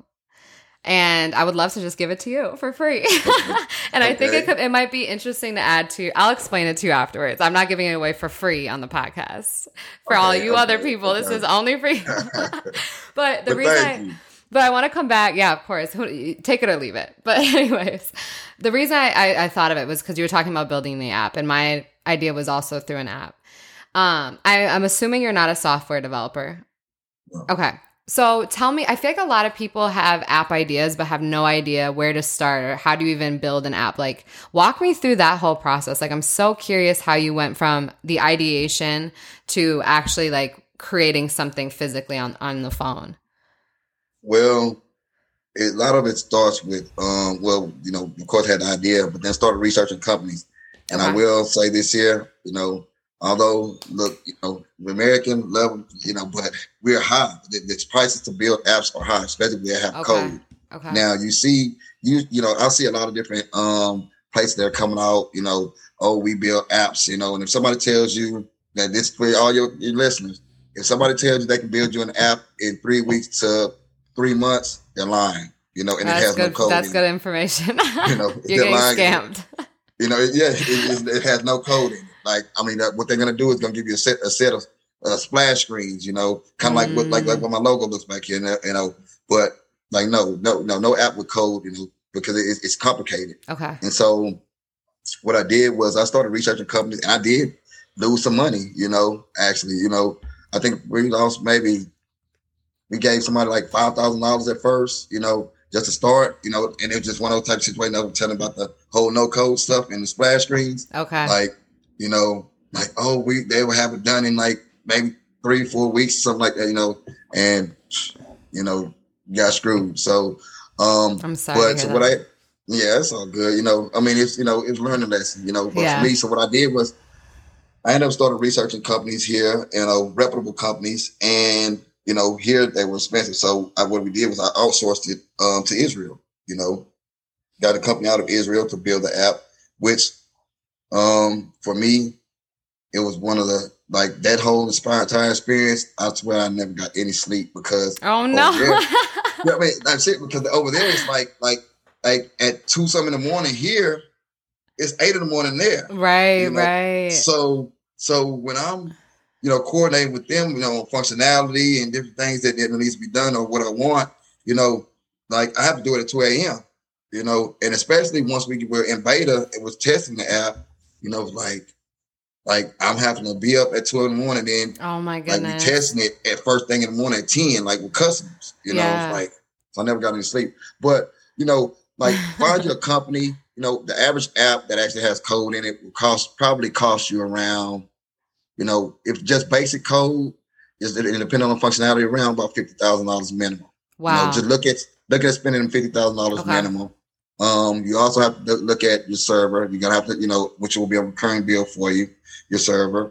And I would love to just give it to you for free. And okay. I think it could, it might be interesting to add to. I'll explain it to you afterwards. I'm not giving it away for free on the podcast. For okay, all you okay, other people, okay. This is only for you. But the but reason I, but I want to come back. Yeah, of course. Take it or leave it. But anyways, the reason I, I, I thought of it was because you were talking about building the app. And my idea was also through an app. Um, I, I'm assuming you're not a software developer. No. Okay. So tell me, I feel like a lot of people have app ideas, but have no idea where to start or how do you even build an app? Like, walk me through that whole process. Like, I'm so curious how you went from the ideation to actually like creating something physically on, on the phone. Well, a lot of it starts with, um, well, you know, of course I had the idea, but then started researching companies. And okay. I will say this here, you know, although, look, you know, the American level, you know, but we're high. The, the prices to build apps are high, especially when they have okay. code. Okay. Now, you see, you you know, I see a lot of different um, places that are coming out, you know, oh, we build apps, you know, and if somebody tells you that this for all your, your listeners, if somebody tells you they can build you an app in three weeks to three months, they're lying, you know, and that's it has good, no code. That's in good it. information. You know, you're getting lying. scammed. You know, yeah, it, it, it has no code in it. Like, I mean, uh, what they're gonna do is gonna give you a set, a set of uh, splash screens. You know, kind of mm. like what, like like what my logo looks like here. You know, but like no, no, no, no app with code. You know, because it, it's complicated. Okay. And so, what I did was I started researching companies, and I did lose some money. You know, actually, you know, I think we lost maybe we gave somebody like five thousand dollars at first. You know. Just to start, you know, and it was just one of those type of situations. I was telling about the whole no code stuff and the splash screens. Okay. Like, you know, like, oh, we they will have it done in like maybe three, four weeks, something like that, you know, and you know, got screwed. So um I'm sorry. But so what I yeah, it's all good. You know, I mean it's you know, it's learning lesson, you know. But yeah. For me, so what I did was I ended up starting researching companies here, you know, reputable companies, and you know, here they were expensive. So I, what we did was I outsourced it um, to Israel, you know, got a company out of Israel to build the app, which um, for me, it was one of the, like that whole entire experience. I swear I never got any sleep because. Oh, no. There, yeah, I mean, that's it. Because over there, it's like, like, like at two something in the morning here, it's eight in the morning there. Right, you know? right. So, so when I'm, you know, coordinate with them, you know, functionality and different things that, that needs to be done or what I want, you know, like I have to do it at two a.m., you know, and especially once we were in beta and was testing the app, you know, like, like I'm having to be up at two in the morning and oh my goodness, like we testing it at first thing in the morning at ten, like with customers, you know, yeah. It's like, so I never got any sleep. But, you know, like find you a company, you know, the average app that actually has code in it will cost, probably cost you around, you know, if just basic code is depending on the functionality, around about fifty thousand dollars minimum. Wow. You know, just look at look at spending fifty thousand dollars okay. minimum. Um, you also have to look at your server. You're gonna have to, you know, which will be a recurring bill for you, your server.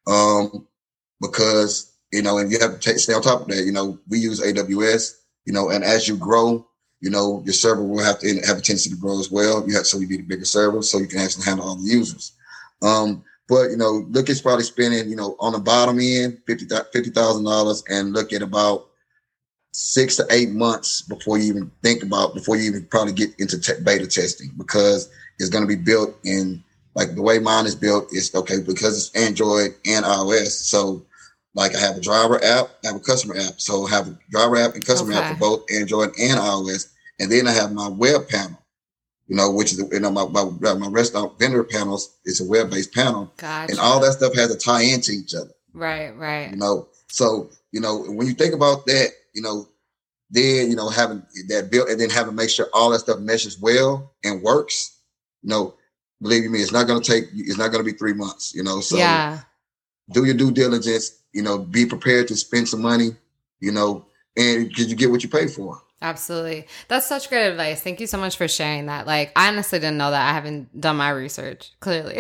Um, because, you know, and you have to take, stay on top of that. You know, we use A W S, you know, and as you grow, you know, your server will have to have a tendency to grow as well. You have, so you need a bigger server so you can actually handle all the users. Um, but, you know, look at probably spending, you know, on the bottom end, fifty thousand dollars and look at about six to eight months before you even think about, before you even probably get into te- beta testing, because it's going to be built in, like the way mine is built is, okay, because it's Android and iOS. So like I have a driver app, I have a customer app. So I have a driver app and customer Okay. app for both Android and iOS. And then I have my web panel, you know, which is, you know, my, my, my restaurant vendor panels is a web-based panel. Gotcha. And all that stuff has to tie into each other. Right, right. You know, so, you know, when you think about that, you know, then, you know, having that built and then having to make sure all that stuff meshes well and works, you know, believe me, it's not going to take, it's not going to be three months, you know, so yeah. do your due diligence, you know, be prepared to spend some money, you know, and because you get what you pay for. Absolutely. That's such great advice. Thank you so much for sharing that. Like, I honestly didn't know that. I haven't done my research, clearly.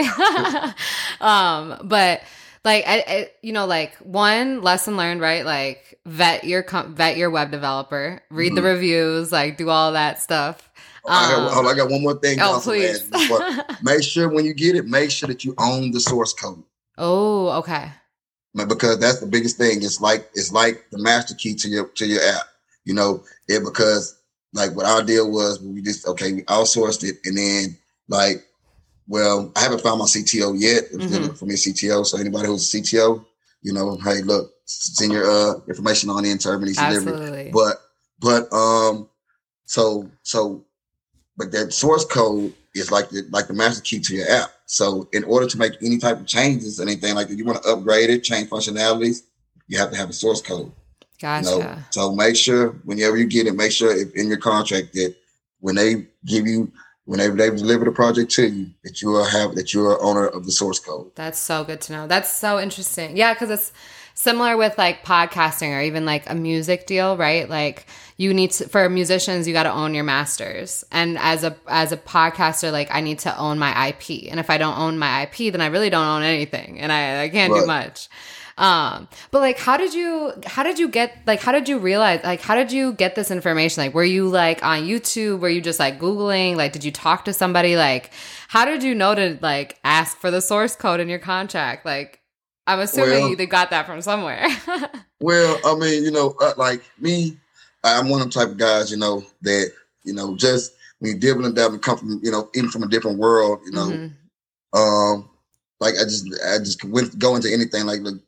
um, but like, I, I, you know, like one lesson learned, right? Like vet your, com- vet your web developer, read mm-hmm. the reviews, like do all that stuff. Um, I, got, hold on, I got one more thing. Oh, please. Make sure when you get it, make sure that you own the source code. Oh, okay. Because that's the biggest thing. It's like, it's like the master key to your, to your app. You know, it because like what our deal was, we just, okay, we outsourced it. And then like, well, I haven't found my C T O yet. It was mm-hmm. looking for me a C T O. So anybody who's a C T O, you know, hey, look, send your uh, information on in Terminix delivery. But, but, um, so, so, but that source code is like the, like the master key to your app. So in order to make any type of changes, anything like that, you want to upgrade it, change functionalities, you have to have a source code. Gotcha. You know? So make sure whenever you get it, make sure if in your contract that when they give you, whenever they deliver the project to you, that you are have that you are owner of the source code. That's so good to know. That's so interesting. Yeah, because it's similar with like podcasting or even like a music deal, right? Like you need to, for musicians, you got to own your masters. And as a as a podcaster, like I need to own my I P. And if I don't own my I P, then I really don't own anything, and I, I can't right. do much. Um, but like, how did you, how did you get, like, how did you realize, like, how did you get this information? Like, were you like on YouTube? Were you just like Googling? Like, did you talk to somebody? Like, how did you know to like ask for the source code in your contract? Like, I'm assuming well, you they got that from somewhere. Well, I mean, you know, uh, like me, I'm one of the type of guys, you know, that, you know, just when you dibble and dabble and come from, you know, even from a different world, you know, mm-hmm. um, like I just, I just went go into anything like, like,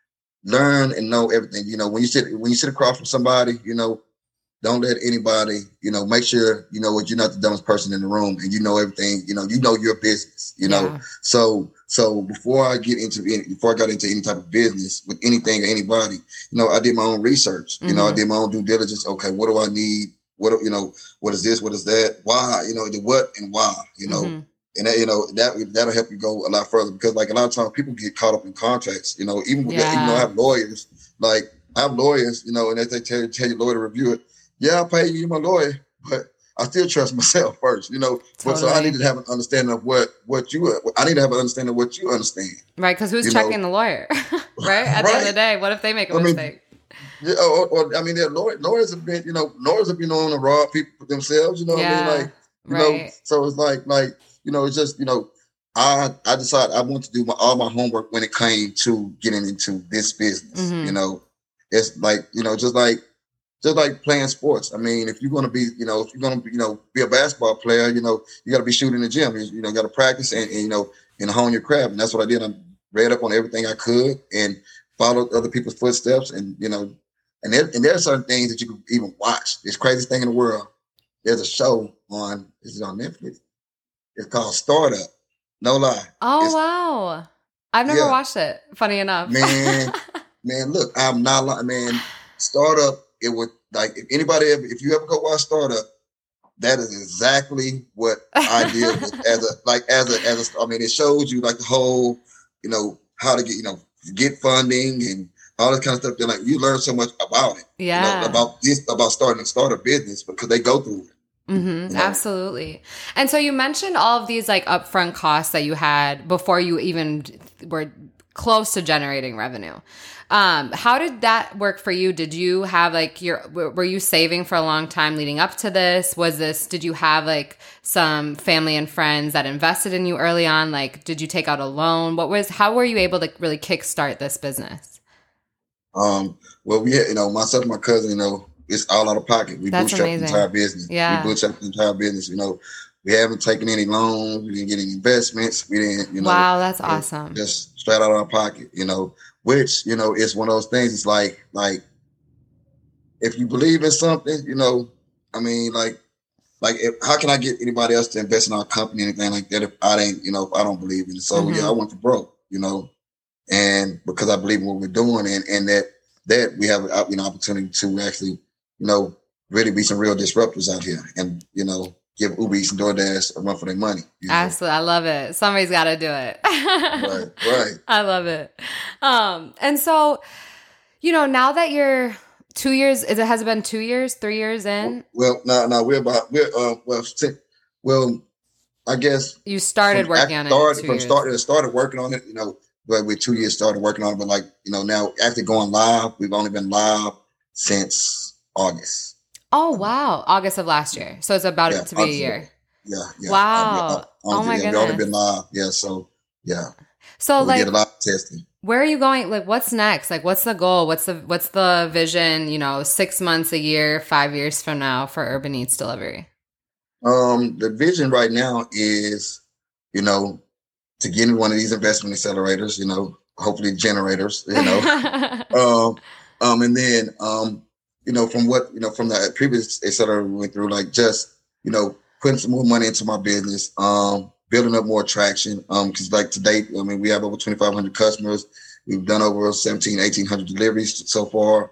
learn and know everything. You know, when you sit when you sit across from somebody, you know, don't let anybody, you know, make sure, you know what, you're not the dumbest person in the room and you know everything, you know, you know your business, you know. Yeah. So so before I get into any before I got into any type of business with anything or anybody, you know, I did my own research. Mm-hmm. You know, I did my own due diligence. Okay, what do I need? What you know, what is this? What is that? Why? You know, the what and why, you know. Mm-hmm. And that, you know, that, that'll help you go a lot further because like a lot of times people get caught up in contracts, you know, even with yeah. that, even though I have lawyers, like I have lawyers, you know, and if they tell, tell your lawyer to review it, yeah, I'll pay you, you're my lawyer, but I still trust myself first, you know. Totally. But so I need to have an understanding of what, what you, I need to have an understanding of what you understand. Right. Cause who's checking know? The lawyer, right? At right. the end of the day, what if they make a I mistake? Mean, yeah, or, or I mean, lawyers, lawyers have been, you know, lawyers have been on the rob people themselves, you know yeah. what I mean? Like, you right. know, so it's like, like, you know, it's just, you know, I I decided I want to do my, all my homework when it came to getting into this business. Mm-hmm. You know, it's like, you know, just like, just like playing sports. I mean, if you're going to be, you know, if you're going to, you know, be a basketball player, you know, you got to be shooting in the gym. You, you know, got to practice and, and, you know, and hone your craft. And that's what I did. I read up on everything I could and followed other people's footsteps. And, you know, and there, and there are certain things that you can even watch. It's the craziest thing in the world. There's a show on, is it on Netflix? It's called Startup. No lie. Oh, it's, wow. I've never yeah. watched it. Funny enough. Man, man, look, I'm not lying. Man, Startup, it would, like, if anybody ever, if you ever go watch Startup, that is exactly what I did with as a, like, as a, as a, I mean, it shows you, like, the whole, you know, how to get, you know, get funding and all this kind of stuff. Then, like, you learn so much about it. Yeah. You know, about this, about starting to start a business because they go through it. Mm-hmm, you know? Absolutely. And so you mentioned all of these like upfront costs that you had before you even were close to generating revenue. Um, how did that work for you? Did you have like your, were you saving for a long time leading up to this? Was this, did you have like some family and friends that invested in you early on? Like, did you take out a loan? What was, how were you able to really kickstart this business? Um, well, we had, you know, myself and my cousin, you know, it's all out of pocket. We That's bootstrapped amazing. the entire business. Yeah. We bootstrapped the entire business, you know. We haven't taken any loans. We didn't get any investments. We didn't, you know. Wow, that's awesome. Just straight out of our pocket, you know, which, you know, it's one of those things. It's like, like, if you believe in something, you know, I mean, like, like, if, how can I get anybody else to invest in our company, anything like that, if I ain't, you know, if I don't believe in it? So, mm-hmm. yeah, I went to broke, you know, and because I believe in what we're doing and, and that, that we have, you know, opportunity to actually, you know, really be some real disruptors out here and, you know, give Uber Eats and DoorDash a run for their money. You know? Absolutely. I love it. Somebody's got to do it. Right, right. I love it. Um, and so, you know, now that you're two years, is it, has it been two years, three years in? Well, no, no, we're about, we're, uh, well, well, I guess. You started working on started, it two From years. started, started working on it, you know, but we're two years started working on it, but like, you know, now after going live, we've only been live since August. Oh, wow. August of last year. So it's about yeah, to be August, a year. Yeah. yeah. Wow. I, I, oh my yeah, goodness. We've only been live. Yeah. So, yeah. So we like, did a lot of testing. Where are you going? Like, what's next? Like, what's the goal? What's the, what's the vision, you know, six months, a year, five years from now for Urban Eats Delivery? Um, the vision right now is, you know, to get in one of these investment accelerators, you know, hopefully generators, you know, um, um, and then, um, you know, from what, you know, from the previous accelerator we went through, like just, you know, putting some more money into my business, um, building up more traction. Um, cause like to date, I mean, we have over twenty-five hundred customers. We've done over seventeen, eighteen hundred deliveries so far.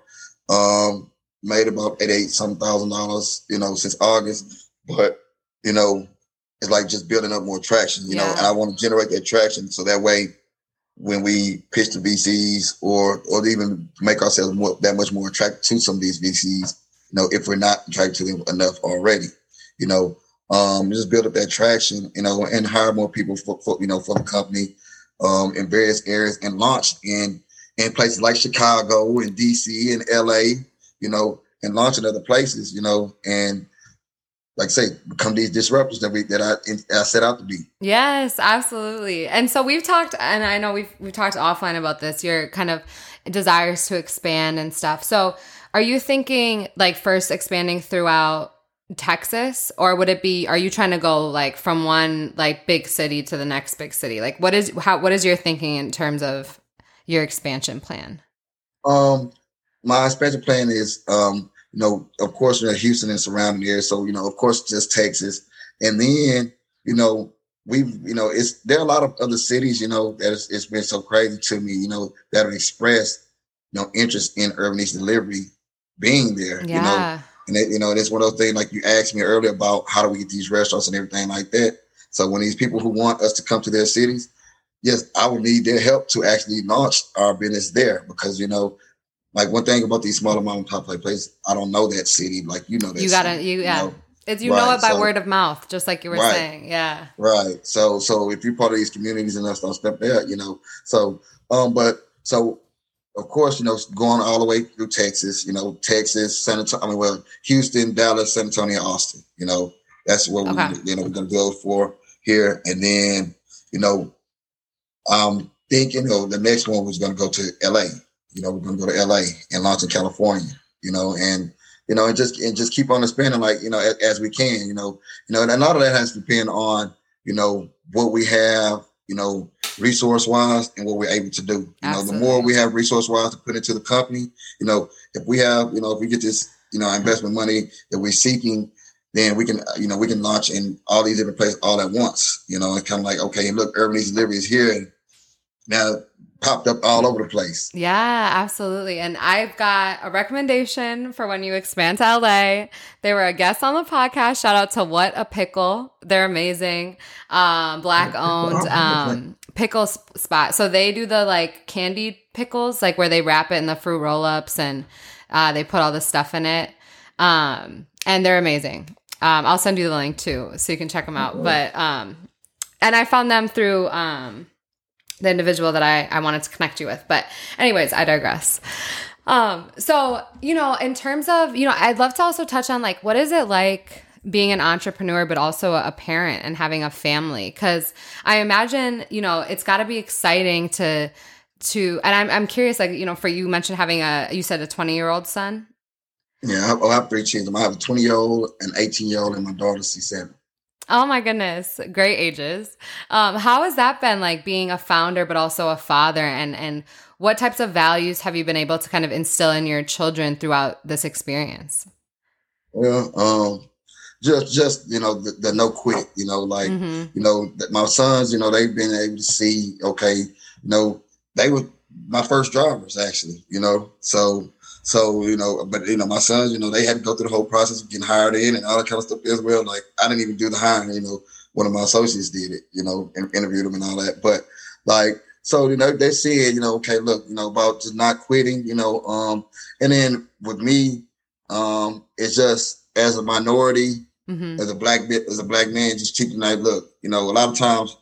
Um, made about eighty-eight some thousand dollars, you know, since August, but you know, it's like just building up more traction, you yeah. know, and I want to generate that traction. So that way, when we pitch to V Cs or or even make ourselves more that much more attractive to some of these V Cs, you know, if we're not attracted to them enough already, you know, um, just build up that traction, you know, and hire more people for, for you know for the company um, in various areas and launch in in places like Chicago and D C and L A, you know, and launch in other places, you know, and like I say, become these disruptors that we that I, I set out to be. Yes, absolutely. And so we've talked, and I know we've we've talked offline about this. Your kind of desires to expand and stuff. So, are you thinking like first expanding throughout Texas, or would it be? Are you trying to go like from one like big city to the next big city? Like, what is how what is your thinking in terms of your expansion plan? Um, my expansion plan is um. You know, of course, you know, Houston and surrounding areas. So, you know, of course, just Texas. And then, you know, we've, you know, it's, there are a lot of other cities, you know, that it's, it's been so crazy to me, you know, that have expressed, you know, interest in Urban Eats Delivery being there, yeah. you know. And, it, you know, it's one of those things like you asked me earlier about how do we get these restaurants and everything like that. So when these people who want us to come to their cities, yes, I would need their help to actually launch our business there because, you know, like one thing about these smaller mom and pop places, I don't know that city. Like you know that. You gotta, city, you yeah. You know, it's you right. know it by so, word of mouth, just like you were right. saying. Yeah. Right. So so if you're part of these communities and stuff, step there, you know. So um, but so of course, you know, going all the way through Texas, you know, Texas, San Antonio, I mean, well, Houston, Dallas, San Antonio, Austin. You know, that's what okay. we you know we're gonna go for here, and then you know, um, thinking, you know, the next one was gonna go to L A. You know, we're gonna go to L A and launch in California, you know, and you know, and just and just keep on expanding like, you know, as, as we can, you know, you know, and a lot of that has to depend on, you know, what we have, you know, resource wise and what we're able to do. You Absolutely. know, the more we have resource wise to put into the company, you know, if we have, you know, if we get this, you know, investment money that we're seeking, then we can, you know, we can launch in all these different places all at once, you know, it's kind of like, okay, look, Urban Eats Delivery is here and now popped up all over the place. Yeah, absolutely. And I've got a recommendation for when you expand to L A. They were a guest on the podcast. Shout out to What a Pickle. They're amazing. Um, Black owned um, pickle spot. So they do the like candied pickles, like where they wrap it in the fruit roll-ups and uh, they put all the stuff in it. Um, and they're amazing. Um, I'll send you the link too, so you can check them out. But, um, and I found them through, um, the individual that I, I wanted to connect you with. But anyways, I digress. Um, so, you know, in terms of, you know, I'd love to also touch on like, what is it like being an entrepreneur, but also a parent and having a family? Cause I imagine, you know, it's gotta be exciting to, to, and I'm, I'm curious, like, you know, for you mentioned having a, you said a twenty year old son. Yeah. I, I have three children. I have a twenty year old, an eighteen year old, and my daughter, she's seven. Oh my goodness. Great ages. Um, how has that been, like being a founder, but also a father, and, and what types of values have you been able to kind of instill in your children throughout this experience? Well, um, just, just, you know, the, the no quit, you know, like, mm-hmm. you know, my sons, you know, they've been able to see, okay, you know, they were my first drivers actually, you know, so, so, you know, but, you know, my sons, you know, they had to go through the whole process of getting hired in and all that kind of stuff as well. Like, I didn't even do the hiring, you know, one of my associates did it, you know, and interviewed them and all that. But like, so, you know, they said, you know, okay, look, you know, about just not quitting, you know, um, and then with me, um, it's just as a minority, mm-hmm. as a black bit, as a black man, just teaching like, look, you know, a lot of times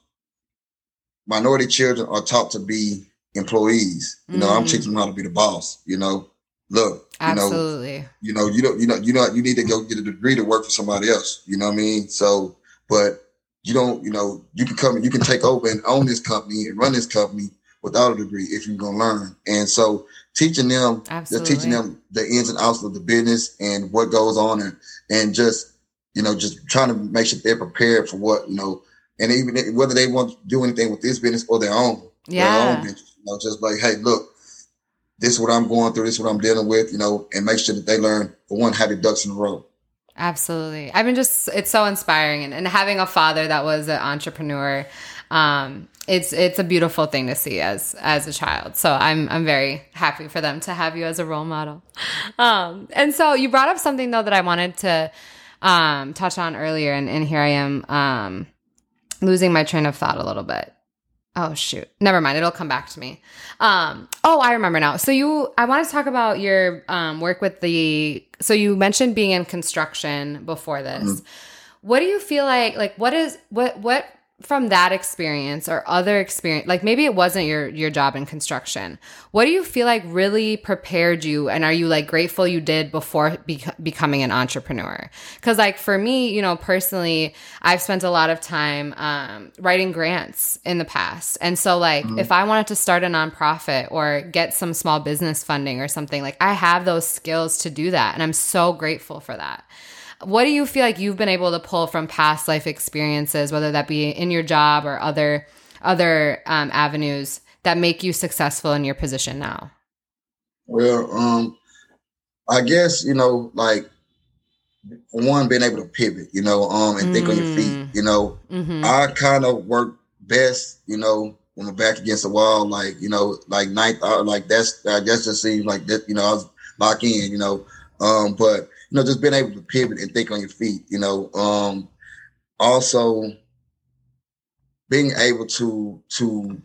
minority children are taught to be employees. You know, mm-hmm. I'm teaching them how to be the boss, you know. Look, you Absolutely. know, you know, you don't, you know, you know, you need to go get a degree to work for somebody else. You know what I mean? So, but you don't, you know, you can come, you can take over and own this company and run this company without a degree if you're gonna learn. And so, teaching them, just teaching them the ins and outs of the business and what goes on, and and just, you know, just trying to make sure they're prepared for what, you know, and even whether they want to do anything with this business or their own, yeah, their own business. You know, just like, hey, look. This is what I'm going through. This is what I'm dealing with, you know, and make sure that they learn, for one, have your ducks in a row. Absolutely. I mean, just, it's so inspiring. And, and having a father that was an entrepreneur, um, it's, it's a beautiful thing to see as, as a child. So I'm, I'm very happy for them to have you as a role model. Um, and so you brought up something though that I wanted to, um, touch on earlier. And, and here I am, um, losing my train of thought a little bit. Oh, shoot. Never mind. It'll come back to me. Um, oh, I remember now. So you, I want to talk about your um, work with the, so you mentioned being in construction before this. Mm-hmm. What do you feel like, like what is, what, what from that experience or other experience, like maybe it wasn't your, your job in construction. What do you feel like really prepared you? And are you like grateful you did before be- becoming an entrepreneur? Cause like for me, you know, personally, I've spent a lot of time, um, writing grants in the past. And so like, mm-hmm. if I wanted to start a nonprofit or get some small business funding or something, like I have those skills to do that. And I'm so grateful for that. What do you feel like you've been able to pull from past life experiences, whether that be in your job or other other um, avenues that make you successful in your position now? Well, um, I guess, you know, like, for one, being able to pivot, you know, um, and mm. think on your feet, you know, mm-hmm. I kind of work best, you know, when I'm back against the wall, like, you know, like ninth hour, like that's, I guess just seems like that, you know, I was locked in, you know, um, but you know, just being able to pivot and think on your feet, you know, um, also being able to, to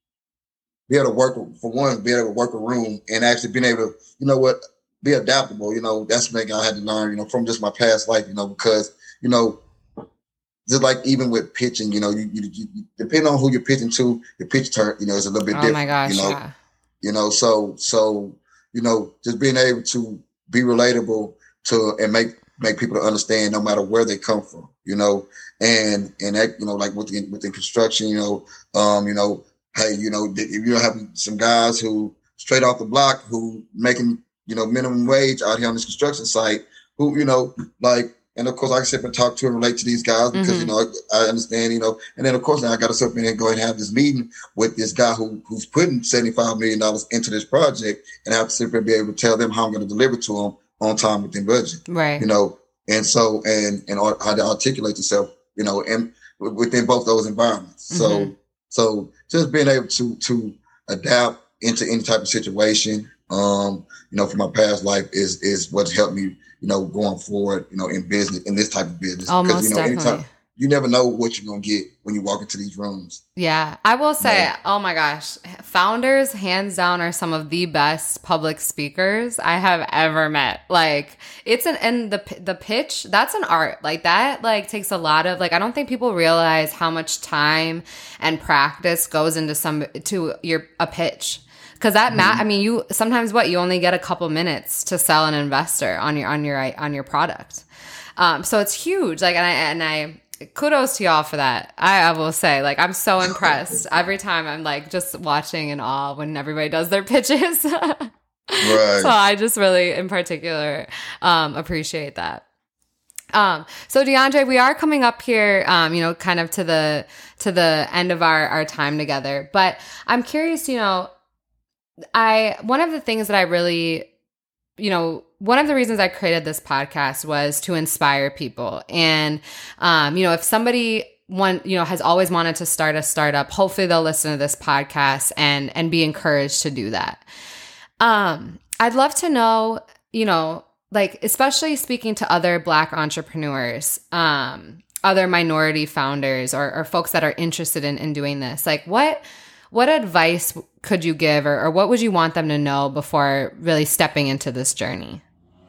be able to work, for one, be able to work a room and actually being able to, you know what, be adaptable, you know, that's the thing I had to learn, you know, from just my past life, you know, because, you know, just like even with pitching, you know, you, you, you depending on who you're pitching to, your pitch turn, you know, is a little bit oh different. Oh my gosh, you know, yeah. You know, so, so, you know, just being able to be relatable to and make make people to understand no matter where they come from, you know, and and that, you know, like within within construction, you know, um, you know, hey, you know, if you have some guys who straight off the block who making, you know, minimum wage out here on this construction site, who, you know, like, and of course I can sit and talk to and relate to these guys because, mm-hmm. you know, I, I understand, you know, and then of course now I got to sit there and go and have this meeting with this guy who who's putting seventy-five million dollars into this project, and I have to sit there and be able to tell them how I'm going to deliver to them on time within budget, right? You know, and so and and how to articulate yourself, you know, and within both those environments. Mm-hmm. So so just being able to to adapt into any type of situation, um, you know, from my past life is is what's helped me, you know, going forward, you know, in business, in this type of business. Almost because, you know, definitely. anytime you never know what you're gonna get when you walk into these rooms. Yeah, I will say, Yeah. oh my gosh, founders hands down are some of the best public speakers I have ever met. Like it's an and the the pitch, that's an art. Like that like takes a lot of like I don't think people realize how much time and practice goes into some to your a pitch. Cause that mm-hmm. ma- I mean, you sometimes what you only get a couple minutes to sell an investor on your on your on your product. Um, so it's huge. Like and I and I. Kudos to y'all for that. I, I will say, like, I'm so impressed every time I'm like just watching in awe when everybody does their pitches. Right. So I just really, in particular, um, appreciate that. Um, so DeAndre, we are coming up here, um, you know, kind of to the to the end of our our time together. But I'm curious, you know, I one of the things that I really, you know. One of the reasons I created this podcast was to inspire people. And, um, you know, if somebody one, you know, has always wanted to start a startup, hopefully they'll listen to this podcast and, and be encouraged to do that. Um, I'd love to know, you know, like, especially speaking to other Black entrepreneurs, um, other minority founders or, or folks that are interested in, in doing this, like what, what advice could you give or, or what would you want them to know before really stepping into this journey?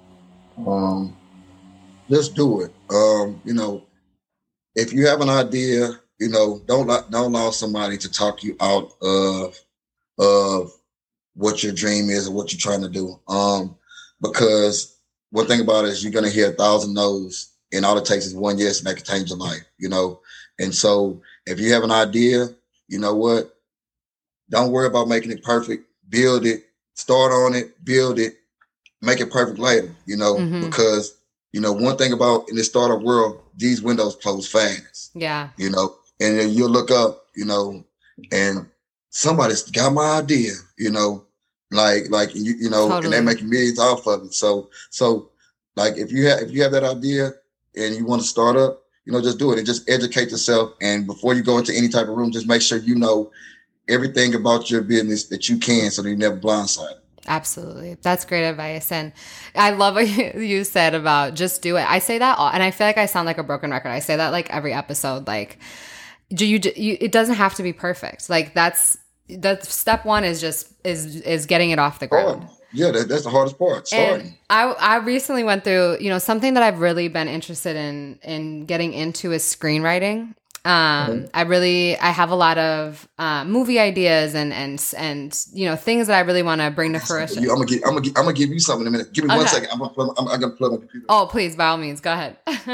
Um, just do it. Um, you know, if you have an idea, you know, don't don't allow somebody to talk you out of of what your dream is or what you're trying to do. Um, because one thing about it is you're gonna hear a thousand no's, and all it takes is one yes, and that can change your life. You know, and so if you have an idea, you know what? Don't worry about making it perfect. Build it. Start on it. Build it. Make it perfect later, you know, mm-hmm. because, you know, one thing about in the startup world, these windows close fast. Yeah. You know, and then you'll look up, you know, and somebody's got my idea, you know, like, like, you, you know, totally. And they're making millions off of it. So, so like, if you have, if you have that idea and you want to start up, you know, just do it and just educate yourself. And before you go into any type of room, just make sure you know everything about your business that you can so that you never blindside. Absolutely. That's great advice. And I love what you said about just do it. I say that all, and I feel like I sound like a broken record. I say that like every episode, like do you, you it doesn't have to be perfect. Like that's, that's step one is just, is, is getting it off the ground. Oh, yeah. That, that's the hardest part. Starting. And I, I recently went through, you know, something that I've really been interested in, in getting into is screenwriting. Um, mm-hmm. I really, I have a lot of, uh, movie ideas and, and, and, you know, things that I really want to bring to fruition. I'm gonna give, I'm gonna, I'm gonna give you something in a minute. Give me okay. one second. I'm gonna, plug, I'm, I'm gonna plug my computer. Oh, please, by all means, go ahead.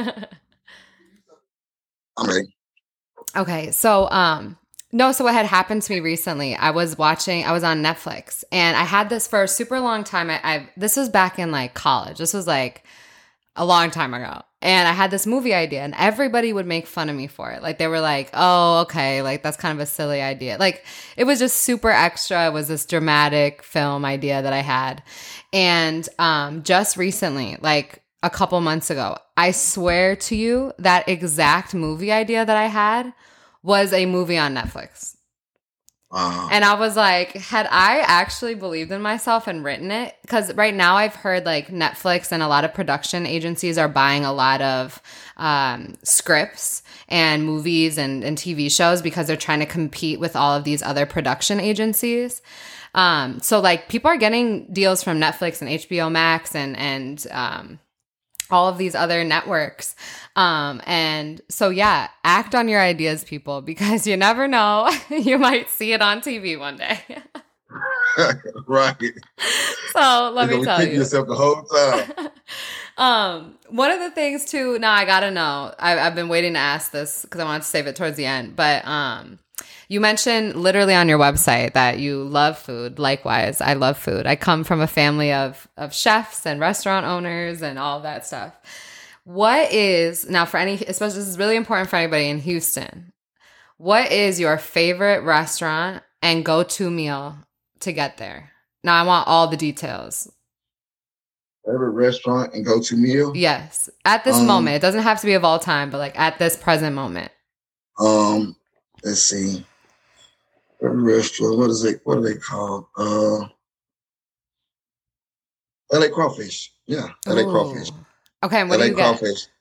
I'm ready. Okay. So, um, no, so what had happened to me recently, I was watching, I was on Netflix and I had this for a super long time. I, I this was back in like college. This was like a long time ago. And I had this movie idea and everybody would make fun of me for it. Like they were like, oh, okay, like that's kind of a silly idea. Like it was just super extra. It was this dramatic film idea that I had. And um, just recently, like a couple months ago, I swear to you that exact movie idea that I had was a movie on Netflix. Wow. And I was like, had I actually believed in myself and written it? Because right now I've heard like Netflix and a lot of production agencies are buying a lot of um, scripts and movies and, and T V shows because they're trying to compete with all of these other production agencies. Um, so like people are getting deals from Netflix and H B O Max and, and um, all of these other networks. Um, and so, yeah, act on your ideas, people, because you never know. You might see it on T V one day. Right. So let You're me tell think you. yourself the whole time. um, one of the things too, now I got to know, I, I've been waiting to ask this because I wanted to save it towards the end, but um, you mentioned literally on your website that you love food. Likewise, I love food. I come from a family of of chefs and restaurant owners and all that stuff. What is, now for any, especially this is really important for anybody in Houston, what is your favorite restaurant and go-to meal to get there? Now I want all the details. Favorite restaurant and go-to meal? Yes. At this um, moment. It doesn't have to be of all time, but like at this present moment. Um, let's see. Restaurant, what is it? What are they called? Uh, L A Crawfish. Yeah, L A Ooh. Crawfish. Okay, and what L A do you Crawfish. get?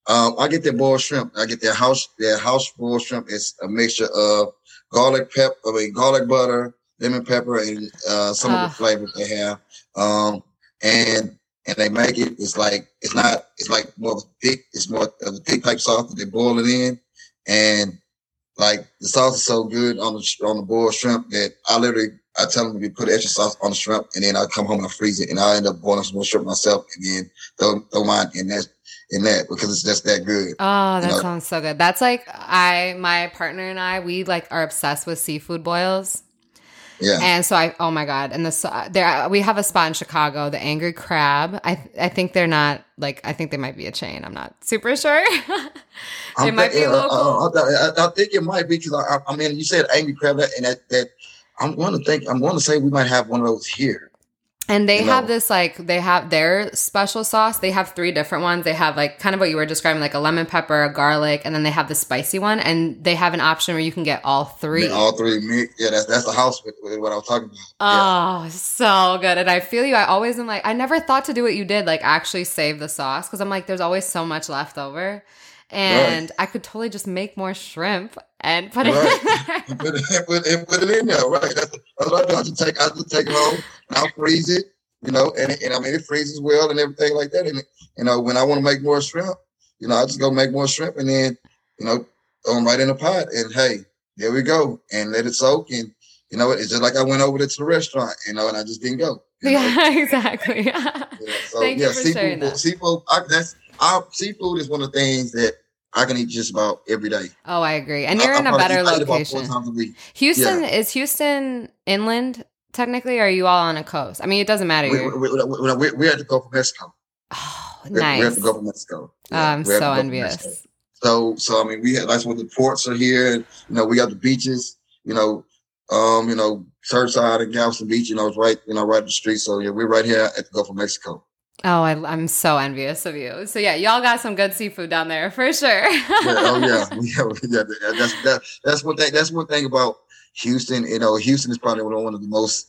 Um, I get their boiled shrimp. I get their house their house boiled shrimp. It's a mixture of garlic pep, I mean garlic butter, lemon pepper, and uh, some of the Uh, flavors they have. Um, and and they make it. It's like it's not. It's like more of a thick. It's more of a thick type sauce that they boil it in, and like the sauce is so good on the on the boiled shrimp that I literally I tell them to put extra sauce on the shrimp, and then I come home and I freeze it, and I end up boiling some more shrimp myself, and then throw throw mine in that in that because it's just that good. oh, that You know? sounds so good. That's like I, my partner and I, we like are obsessed with seafood boils. Yeah. And so I, oh my God. And this, there, we have a spot in Chicago, the Angry Crab. I, I think they're not like, I think they might be a chain. I'm not super sure. They I'm might th- be uh, local. uh, I, I, I think it might be because I, I mean, you said angry crab, that, and that, that I'm going to think, I'm going to say we might have one of those here. And they You have know. this like, they have their special sauce. They have three different ones. They have like kind of what you were describing, like a lemon pepper, a garlic, and then they have the spicy one. And they have an option where you can get all three. Yeah, all three mix. Yeah, that's that's the house with, with what I was talking about. Yeah. Oh, so good. And I feel you. I always am like, I never thought to do what you did, like actually save the sauce. Cause I'm like, there's always so much left over. And Right. I could totally just make more shrimp and put it Right. in there. And put it, and put, and put it in there, right? That's, that's what I do. I just take, I just take it home and I'll freeze it, you know, and, and I mean, it freezes well and everything like that. And, you know, when I want to make more shrimp, you know, I just go make more shrimp and then, you know, throw them right in the pot and hey, there we go. And let it soak. And, you know, it's just like I went over there to the restaurant, you know, and I just didn't go. You know? Yeah, exactly. Yeah, so, Thank you yeah, for sharing seafood, that. seafood, I, that's, our seafood is one of the things that I can eat just about every day. Oh, I agree. And I- you're I in a probably better eat- I eat about location. four times a week. Houston, Yeah. is Houston inland technically? Or are you all on a coast? I mean, it doesn't matter. We, You're- we, we, we, we had to go from Mexico. oh, We, we had nice. to go from Mexico. Oh, Yeah, I'm we had to so go from Mexico. envious. So, so I mean, we had that's what the ports are here. And, you know, we got the beaches. You know, um, you know, Surfside and Galveston Beach. You know, it's right, you know, right up the street. So yeah, we're right here at the Gulf of Mexico. Oh, I, I'm so envious of you. So yeah, y'all got some good seafood down there for sure. Yeah, oh yeah, we have, yeah. That's that, that's one thing. That's one thing about Houston. You know, Houston is probably one of the most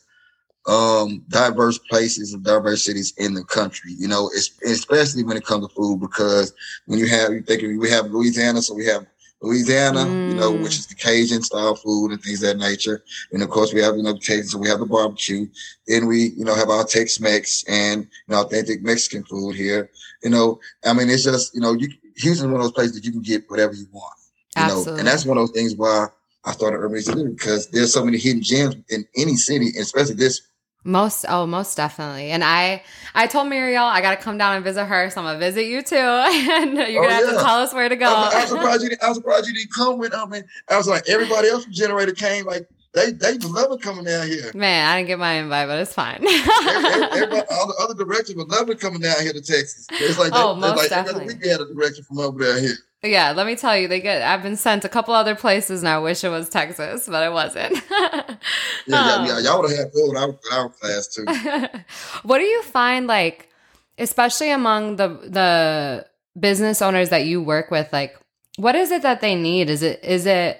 um diverse places and diverse cities in the country. You know, it's, especially when it comes to food, because when you have you think we have Louisiana, so we have Louisiana, Mm. you know, which is the Cajun style food and things of that nature. And of course, we have you know the Cajun, so we have the barbecue. Then we you know have our Tex-Mex and you know authentic Mexican food here. You know, I mean, it's just you know, you Houston is one of those places that you can get whatever you want. You Absolutely. know, and that's one of those things why I started Urban East Living, because there's so many hidden gems in any city, especially this. Most, oh, most definitely. And I, I told Muriel I got to come down and visit her, so I'm gonna visit you too, and you're Oh, gonna have yeah. to tell us where to go. I, I was surprised you didn't, I was surprised you didn't come with. I mean, I was like everybody else from Generator came. Like they they love it coming down here. Man, I didn't get my invite, but it's fine. Every- every- everybody, all the other directors would love it coming down here to Texas. It's like Oh, they, most like every definitely. week we had a director from over there here. Yeah, let me tell you, they get. I've been sent a couple other places, and I wish it was Texas, but it wasn't. Yeah, Oh. yeah, yeah. Y'all would have had food our, our class too. What do you find, like, especially among the the business owners that you work with? Like, what is it that they need? Is it is it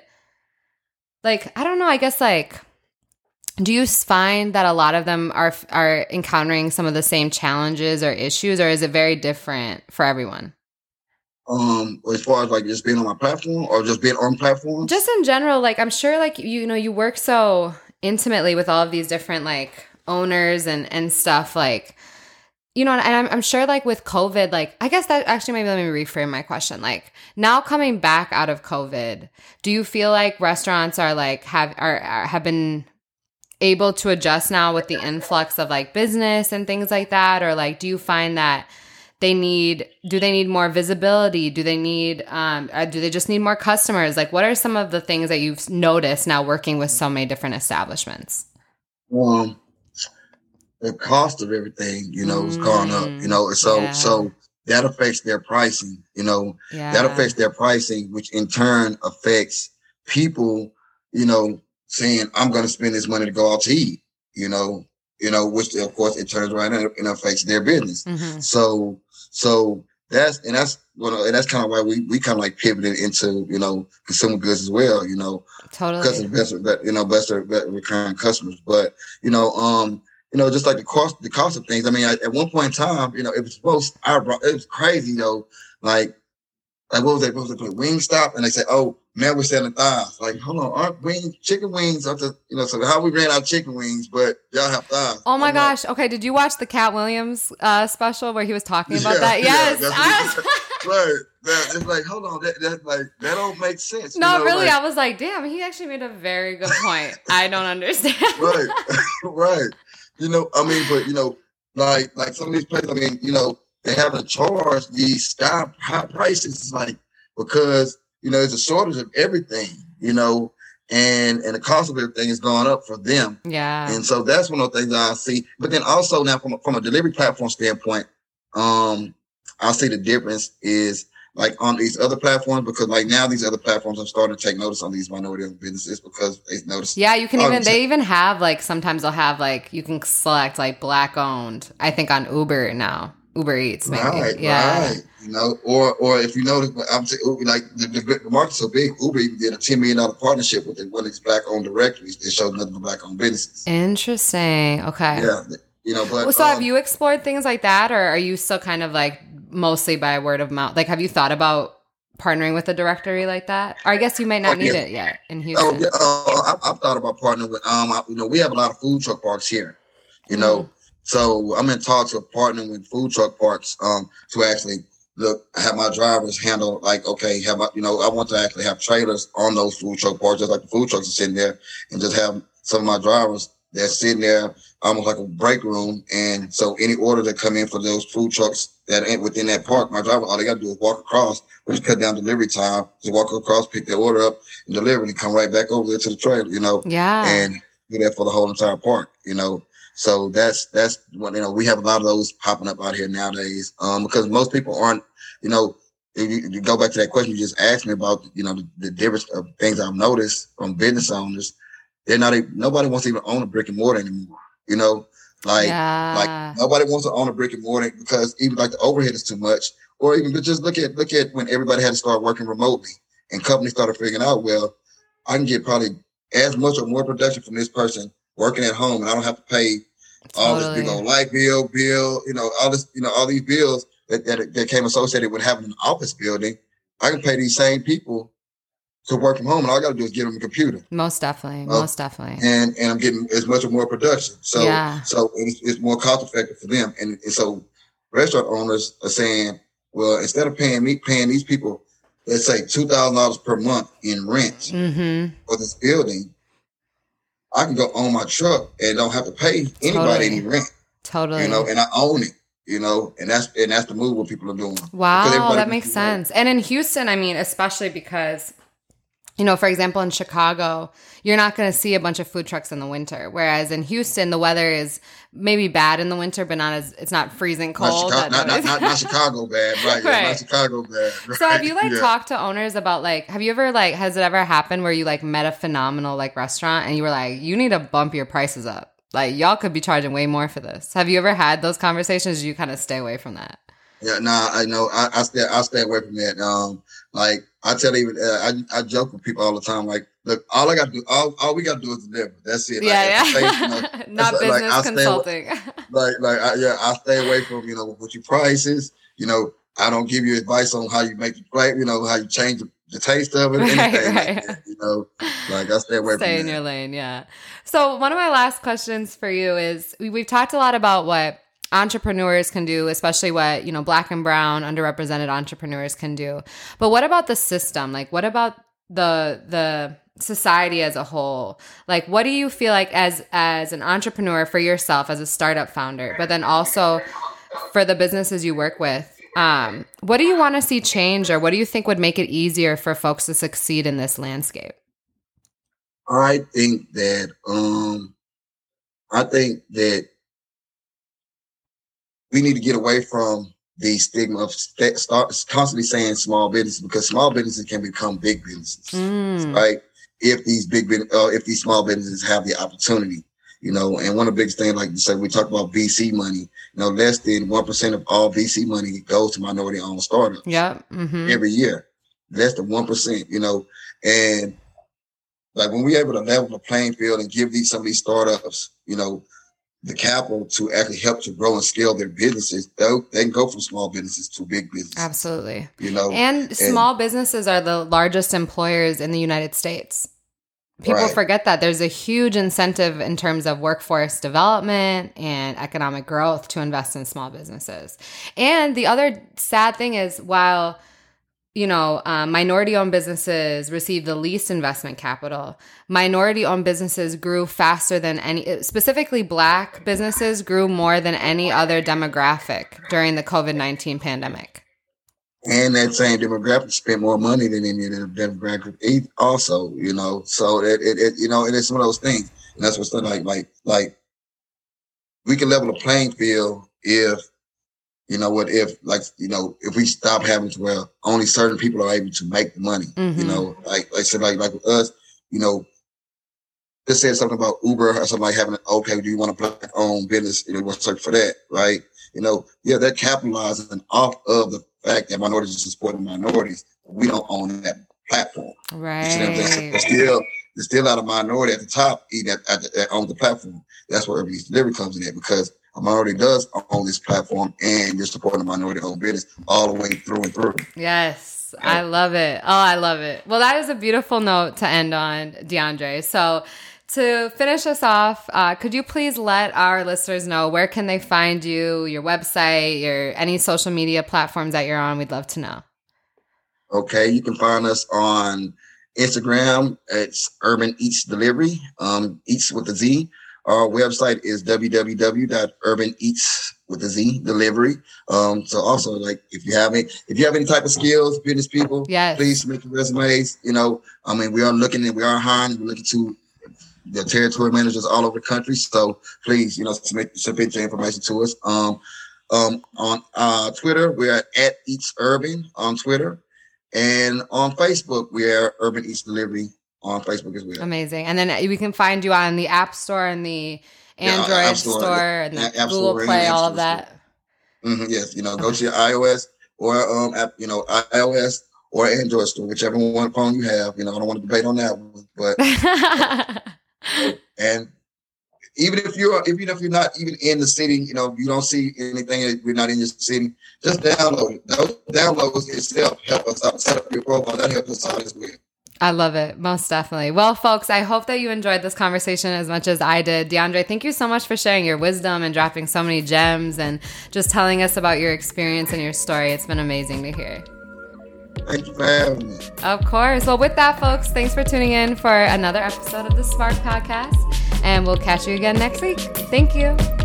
like, I don't know? I guess like, do you find that a lot of them are are encountering some of the same challenges or issues, or is it very different for everyone? Um, as far as like just being on my platform or just being on platforms. Just in general, like, I'm sure, like, you know, you work so intimately with all of these different, like, owners and, and stuff, like, you know, and I'm, I'm sure, like, with COVID, like, I guess that actually, maybe let me reframe my question. Like, now coming back out of COVID, do you feel like restaurants are, like, have, are, are have been able to adjust now with the influx of, like, business and things like that? Or, like, do you find that they need, do they need more visibility? Do they need, um, uh, do they just need more customers? Like, what are some of the things that you've noticed now working with so many different establishments? Um, the cost of everything, you know, has gone up. You know, and so Yeah. so that affects their pricing. You know, Yeah. that affects their pricing, which in turn affects people. You know, saying I'm going to spend this money to go out to eat. You know, you know, which of course it turns around and it affects their business. Mm-hmm. So so that's and that's you know, and that's kind of why we we kind of like pivoted into you know consumer goods as well. You know. Totally. Because of better, better, you know, better, better recurring customers. But you know, um, you know, just like the cost, the cost of things. I mean, at, at one point in time, you know, it was supposed. I, it was crazy though. Like like what was they supposed to put Wingstop, and they say, oh, man, we're selling thighs. Like, hold on, aren't wing chicken wings up to, you know, so how we ran out chicken wings, but y'all have thighs. Oh my I'm gosh. like, okay, did you watch the Cat Williams uh, special where he was talking about yeah, that? Yes. Yeah, I was- right. That, it's like, hold on, that, that like that don't make sense. no, you know, really, like, I was like, damn, he actually made a very good point. I don't understand. right, right. You know, I mean, but you know, like like some of these places, I mean, you know, they haven't to charge these sky high prices. It's like because you know there's a shortage of everything, you know, and and the cost of everything is going up for them. Yeah. And so that's one of the things I see. But then also now from a, from a delivery platform standpoint, um, I see the difference is like on these other platforms, because like now these other platforms are starting to take notice on these minority-owned businesses because they notice. Yeah, you can oh, even, they even have like, sometimes they'll have like, you can select like black owned, I think on Uber now, Uber Eats maybe. Right, yeah. right. You know, or or if you notice, I'm saying like the, the, the market's so big, Uber even did a ten million dollars partnership with one of these black-owned directories that shows nothing but black-owned businesses. Interesting. Okay. Yeah, you know, but. So um, have you explored things like that, or are you still kind of like mostly by word of mouth? Like, have you thought about partnering with a directory like that? Or I guess you might not oh, need yeah. it yet in Houston. Oh, yeah. Uh, I, I've thought about partnering with, um, I, you know, we have a lot of food truck parks here, you know, Mm. so I'm in talks of partnering with food truck parks um, to actually look, have my drivers handle, like, okay, have my, you know, I want to actually have trailers on those food truck parks, just like the food trucks are sitting there, and just have some of my drivers that's sitting there almost like a break room. And so any order that come in for those food trucks that ain't within that park, my driver, all they got to do is walk across, which cut down delivery time, just walk across, pick their order up and deliver, and come right back over there to the trailer, you know, Yeah. and do that for the whole entire park, you know. So that's, that's what, you know, we have a lot of those popping up out here nowadays, um, because most people aren't, you know, if you, you go back to that question you just asked me about, you know, the, the difference of things I've noticed from business owners. They're not, a, nobody wants to even own a brick and mortar anymore, you know, like, yeah. like nobody wants to own a brick and mortar because even like the overhead is too much, or even just look at, look at when everybody had to start working remotely and companies started figuring out, well, I can get probably as much or more production from this person working at home, and I don't have to pay all Totally. this big old light bill, bill, you know, all this, you know, all these bills that, that, that came associated with having an office building. I can pay these same people to work from home, and all I got to do is give them a computer. Most definitely. Uh, Most definitely. And and I'm getting as much or more production. So Yeah. so it's, it's more cost effective for them. And, and so restaurant owners are saying, well, instead of paying me, paying these people, let's say two thousand dollars per month in rent Mm-hmm. for this building, I can go own my truck and don't have to pay anybody Totally. any rent. Totally. You know, and I own it. You know, and that's and that's the move what people are doing. Because Wow, everybody- that makes sense. And in Houston, I mean, especially because, you know, for example, in Chicago, you're not going to see a bunch of food trucks in the winter. Whereas in Houston, the weather is maybe bad in the winter, but not as, it's not freezing Not, cold. Chicago, that not, not, nobody's- not, not Chicago bad, right? Yeah, Right. not Chicago bad. Right? So have you like Yeah. talked to owners about like, have you ever like, has it ever happened where you like met a phenomenal like restaurant and you were like, you need to bump your prices up? Like y'all could be charging way more for this. Have you ever had those conversations? Or you kind of stay away from that? Yeah, nah, I know. I, I stay. I stay away from that. Um, like I tell even, uh, I I joke with people all the time. Like, look, all I got to do, all, all we got to do is deliver. That's it. Like, yeah, at the yeah. stage, you know, Not it's like- like, business I stay consulting. like, like, I, yeah, I stay away from you know what your prices. You know, I don't give you advice on how you make the plate. You know, how you change the, the taste of it. Right, Anything right. like that. You know, like I stay away Stay from in that. your lane, yeah. So one of my last questions for you is we, we've talked a lot about what entrepreneurs can do, especially what, you know, Black and brown underrepresented entrepreneurs can do. But what about the system? Like what about the the society as a whole? Like what do you feel like as as an entrepreneur for yourself as a startup founder, but then also for the businesses you work with? Um, what do you want to see change, or what do you think would make it easier for folks to succeed in this landscape? I think that um, I think that we need to get away from the stigma of st- start constantly saying small businesses, because small businesses can become big businesses, Mm. right? If these big, bus- uh, if these small businesses have the opportunity, you know. And one of the biggest things, like you said, we talk about V C money. You know, less than one percent of all V C money goes to minority-owned startups. Yep. Mm-hmm. Every year, less than one percent. You know, and like when we're able to level the playing field and give these some of these startups, you know, the capital to actually help to grow and scale their businesses, they can go from small businesses to big businesses. Absolutely. You know, and, and small businesses are the largest employers in the United States. People right. forget that there's a huge incentive in terms of workforce development and economic growth to invest in small businesses. And the other sad thing is, while you know, um, minority-owned businesses receive the least investment capital, minority-owned businesses grew faster than any, specifically Black businesses grew more than any other demographic during the COVID nineteen pandemic. And that same demographic spent more money than any other demographic also, you know. So, it, it, it you know, it is one of those things. And that's what's like, like, like, we can level the playing field if, you know what, if like, you know, if we stop having to where only certain people are able to make the money, mm-hmm. you know, like, like I said, like, like with us, you know, just said something about Uber or something like having, okay, do you want a Black owned business? You know, we'll search for that, right? You know, yeah, they're capitalizing off of the fact that minorities are supporting minorities. We don't own that platform. Right. You know what I'm saying? There's still, there's still not a minority at the top that, that, that owns the platform. That's where Urban Eats Delivery comes in there, because a minority does own this platform and you're supporting a minority-owned business all the way through and through. Yes, yeah. I love it. Oh, I love it. Well, that is a beautiful note to end on, DeAndre. So to finish us off, uh, could you please let our listeners know where can they find you, your website, your any social media platforms that you're on? We'd love to know. Okay, you can find us on Instagram. It's Urban Eats Delivery, um, Eats with a Z. Our website is w w w dot urban eats with a Z delivery. Um, so also, like, if you have any, if you have any type of skills, business people, yes. please submit your resumes. You know, I mean, we are looking and we are hiring. We're looking to the territory managers all over the country. So please, you know, submit, submit your information to us. Um, um, on uh, Twitter, we're at Eats Urban on Twitter, and on Facebook, we are Urban Eats Delivery on Facebook as well. Amazing. And then we can find you on the App Store and the Android yeah, Store, Store and the App Google Store Play, all of that. Mm-hmm, yes. You know, go to your iOS or, um, app, you know, iOS or Android store, whichever one phone you have. You know, I don't want to debate on that one, but, uh, and even if you're, even if you're not even in the city, you know, you don't see anything, we're not in your city, just download it. Those downloads itself help us out, set up your profile. That helps us out as well. I love it. Most definitely. Well, folks, I hope that you enjoyed this conversation as much as I did. DeAndre, thank you so much for sharing your wisdom and dropping so many gems and just telling us about your experience and your story. It's been amazing to hear. Thank you for having me. Of course. Well, with that, folks, thanks for tuning in for another episode of the Spark Podcast, and we'll catch you again next week. Thank you.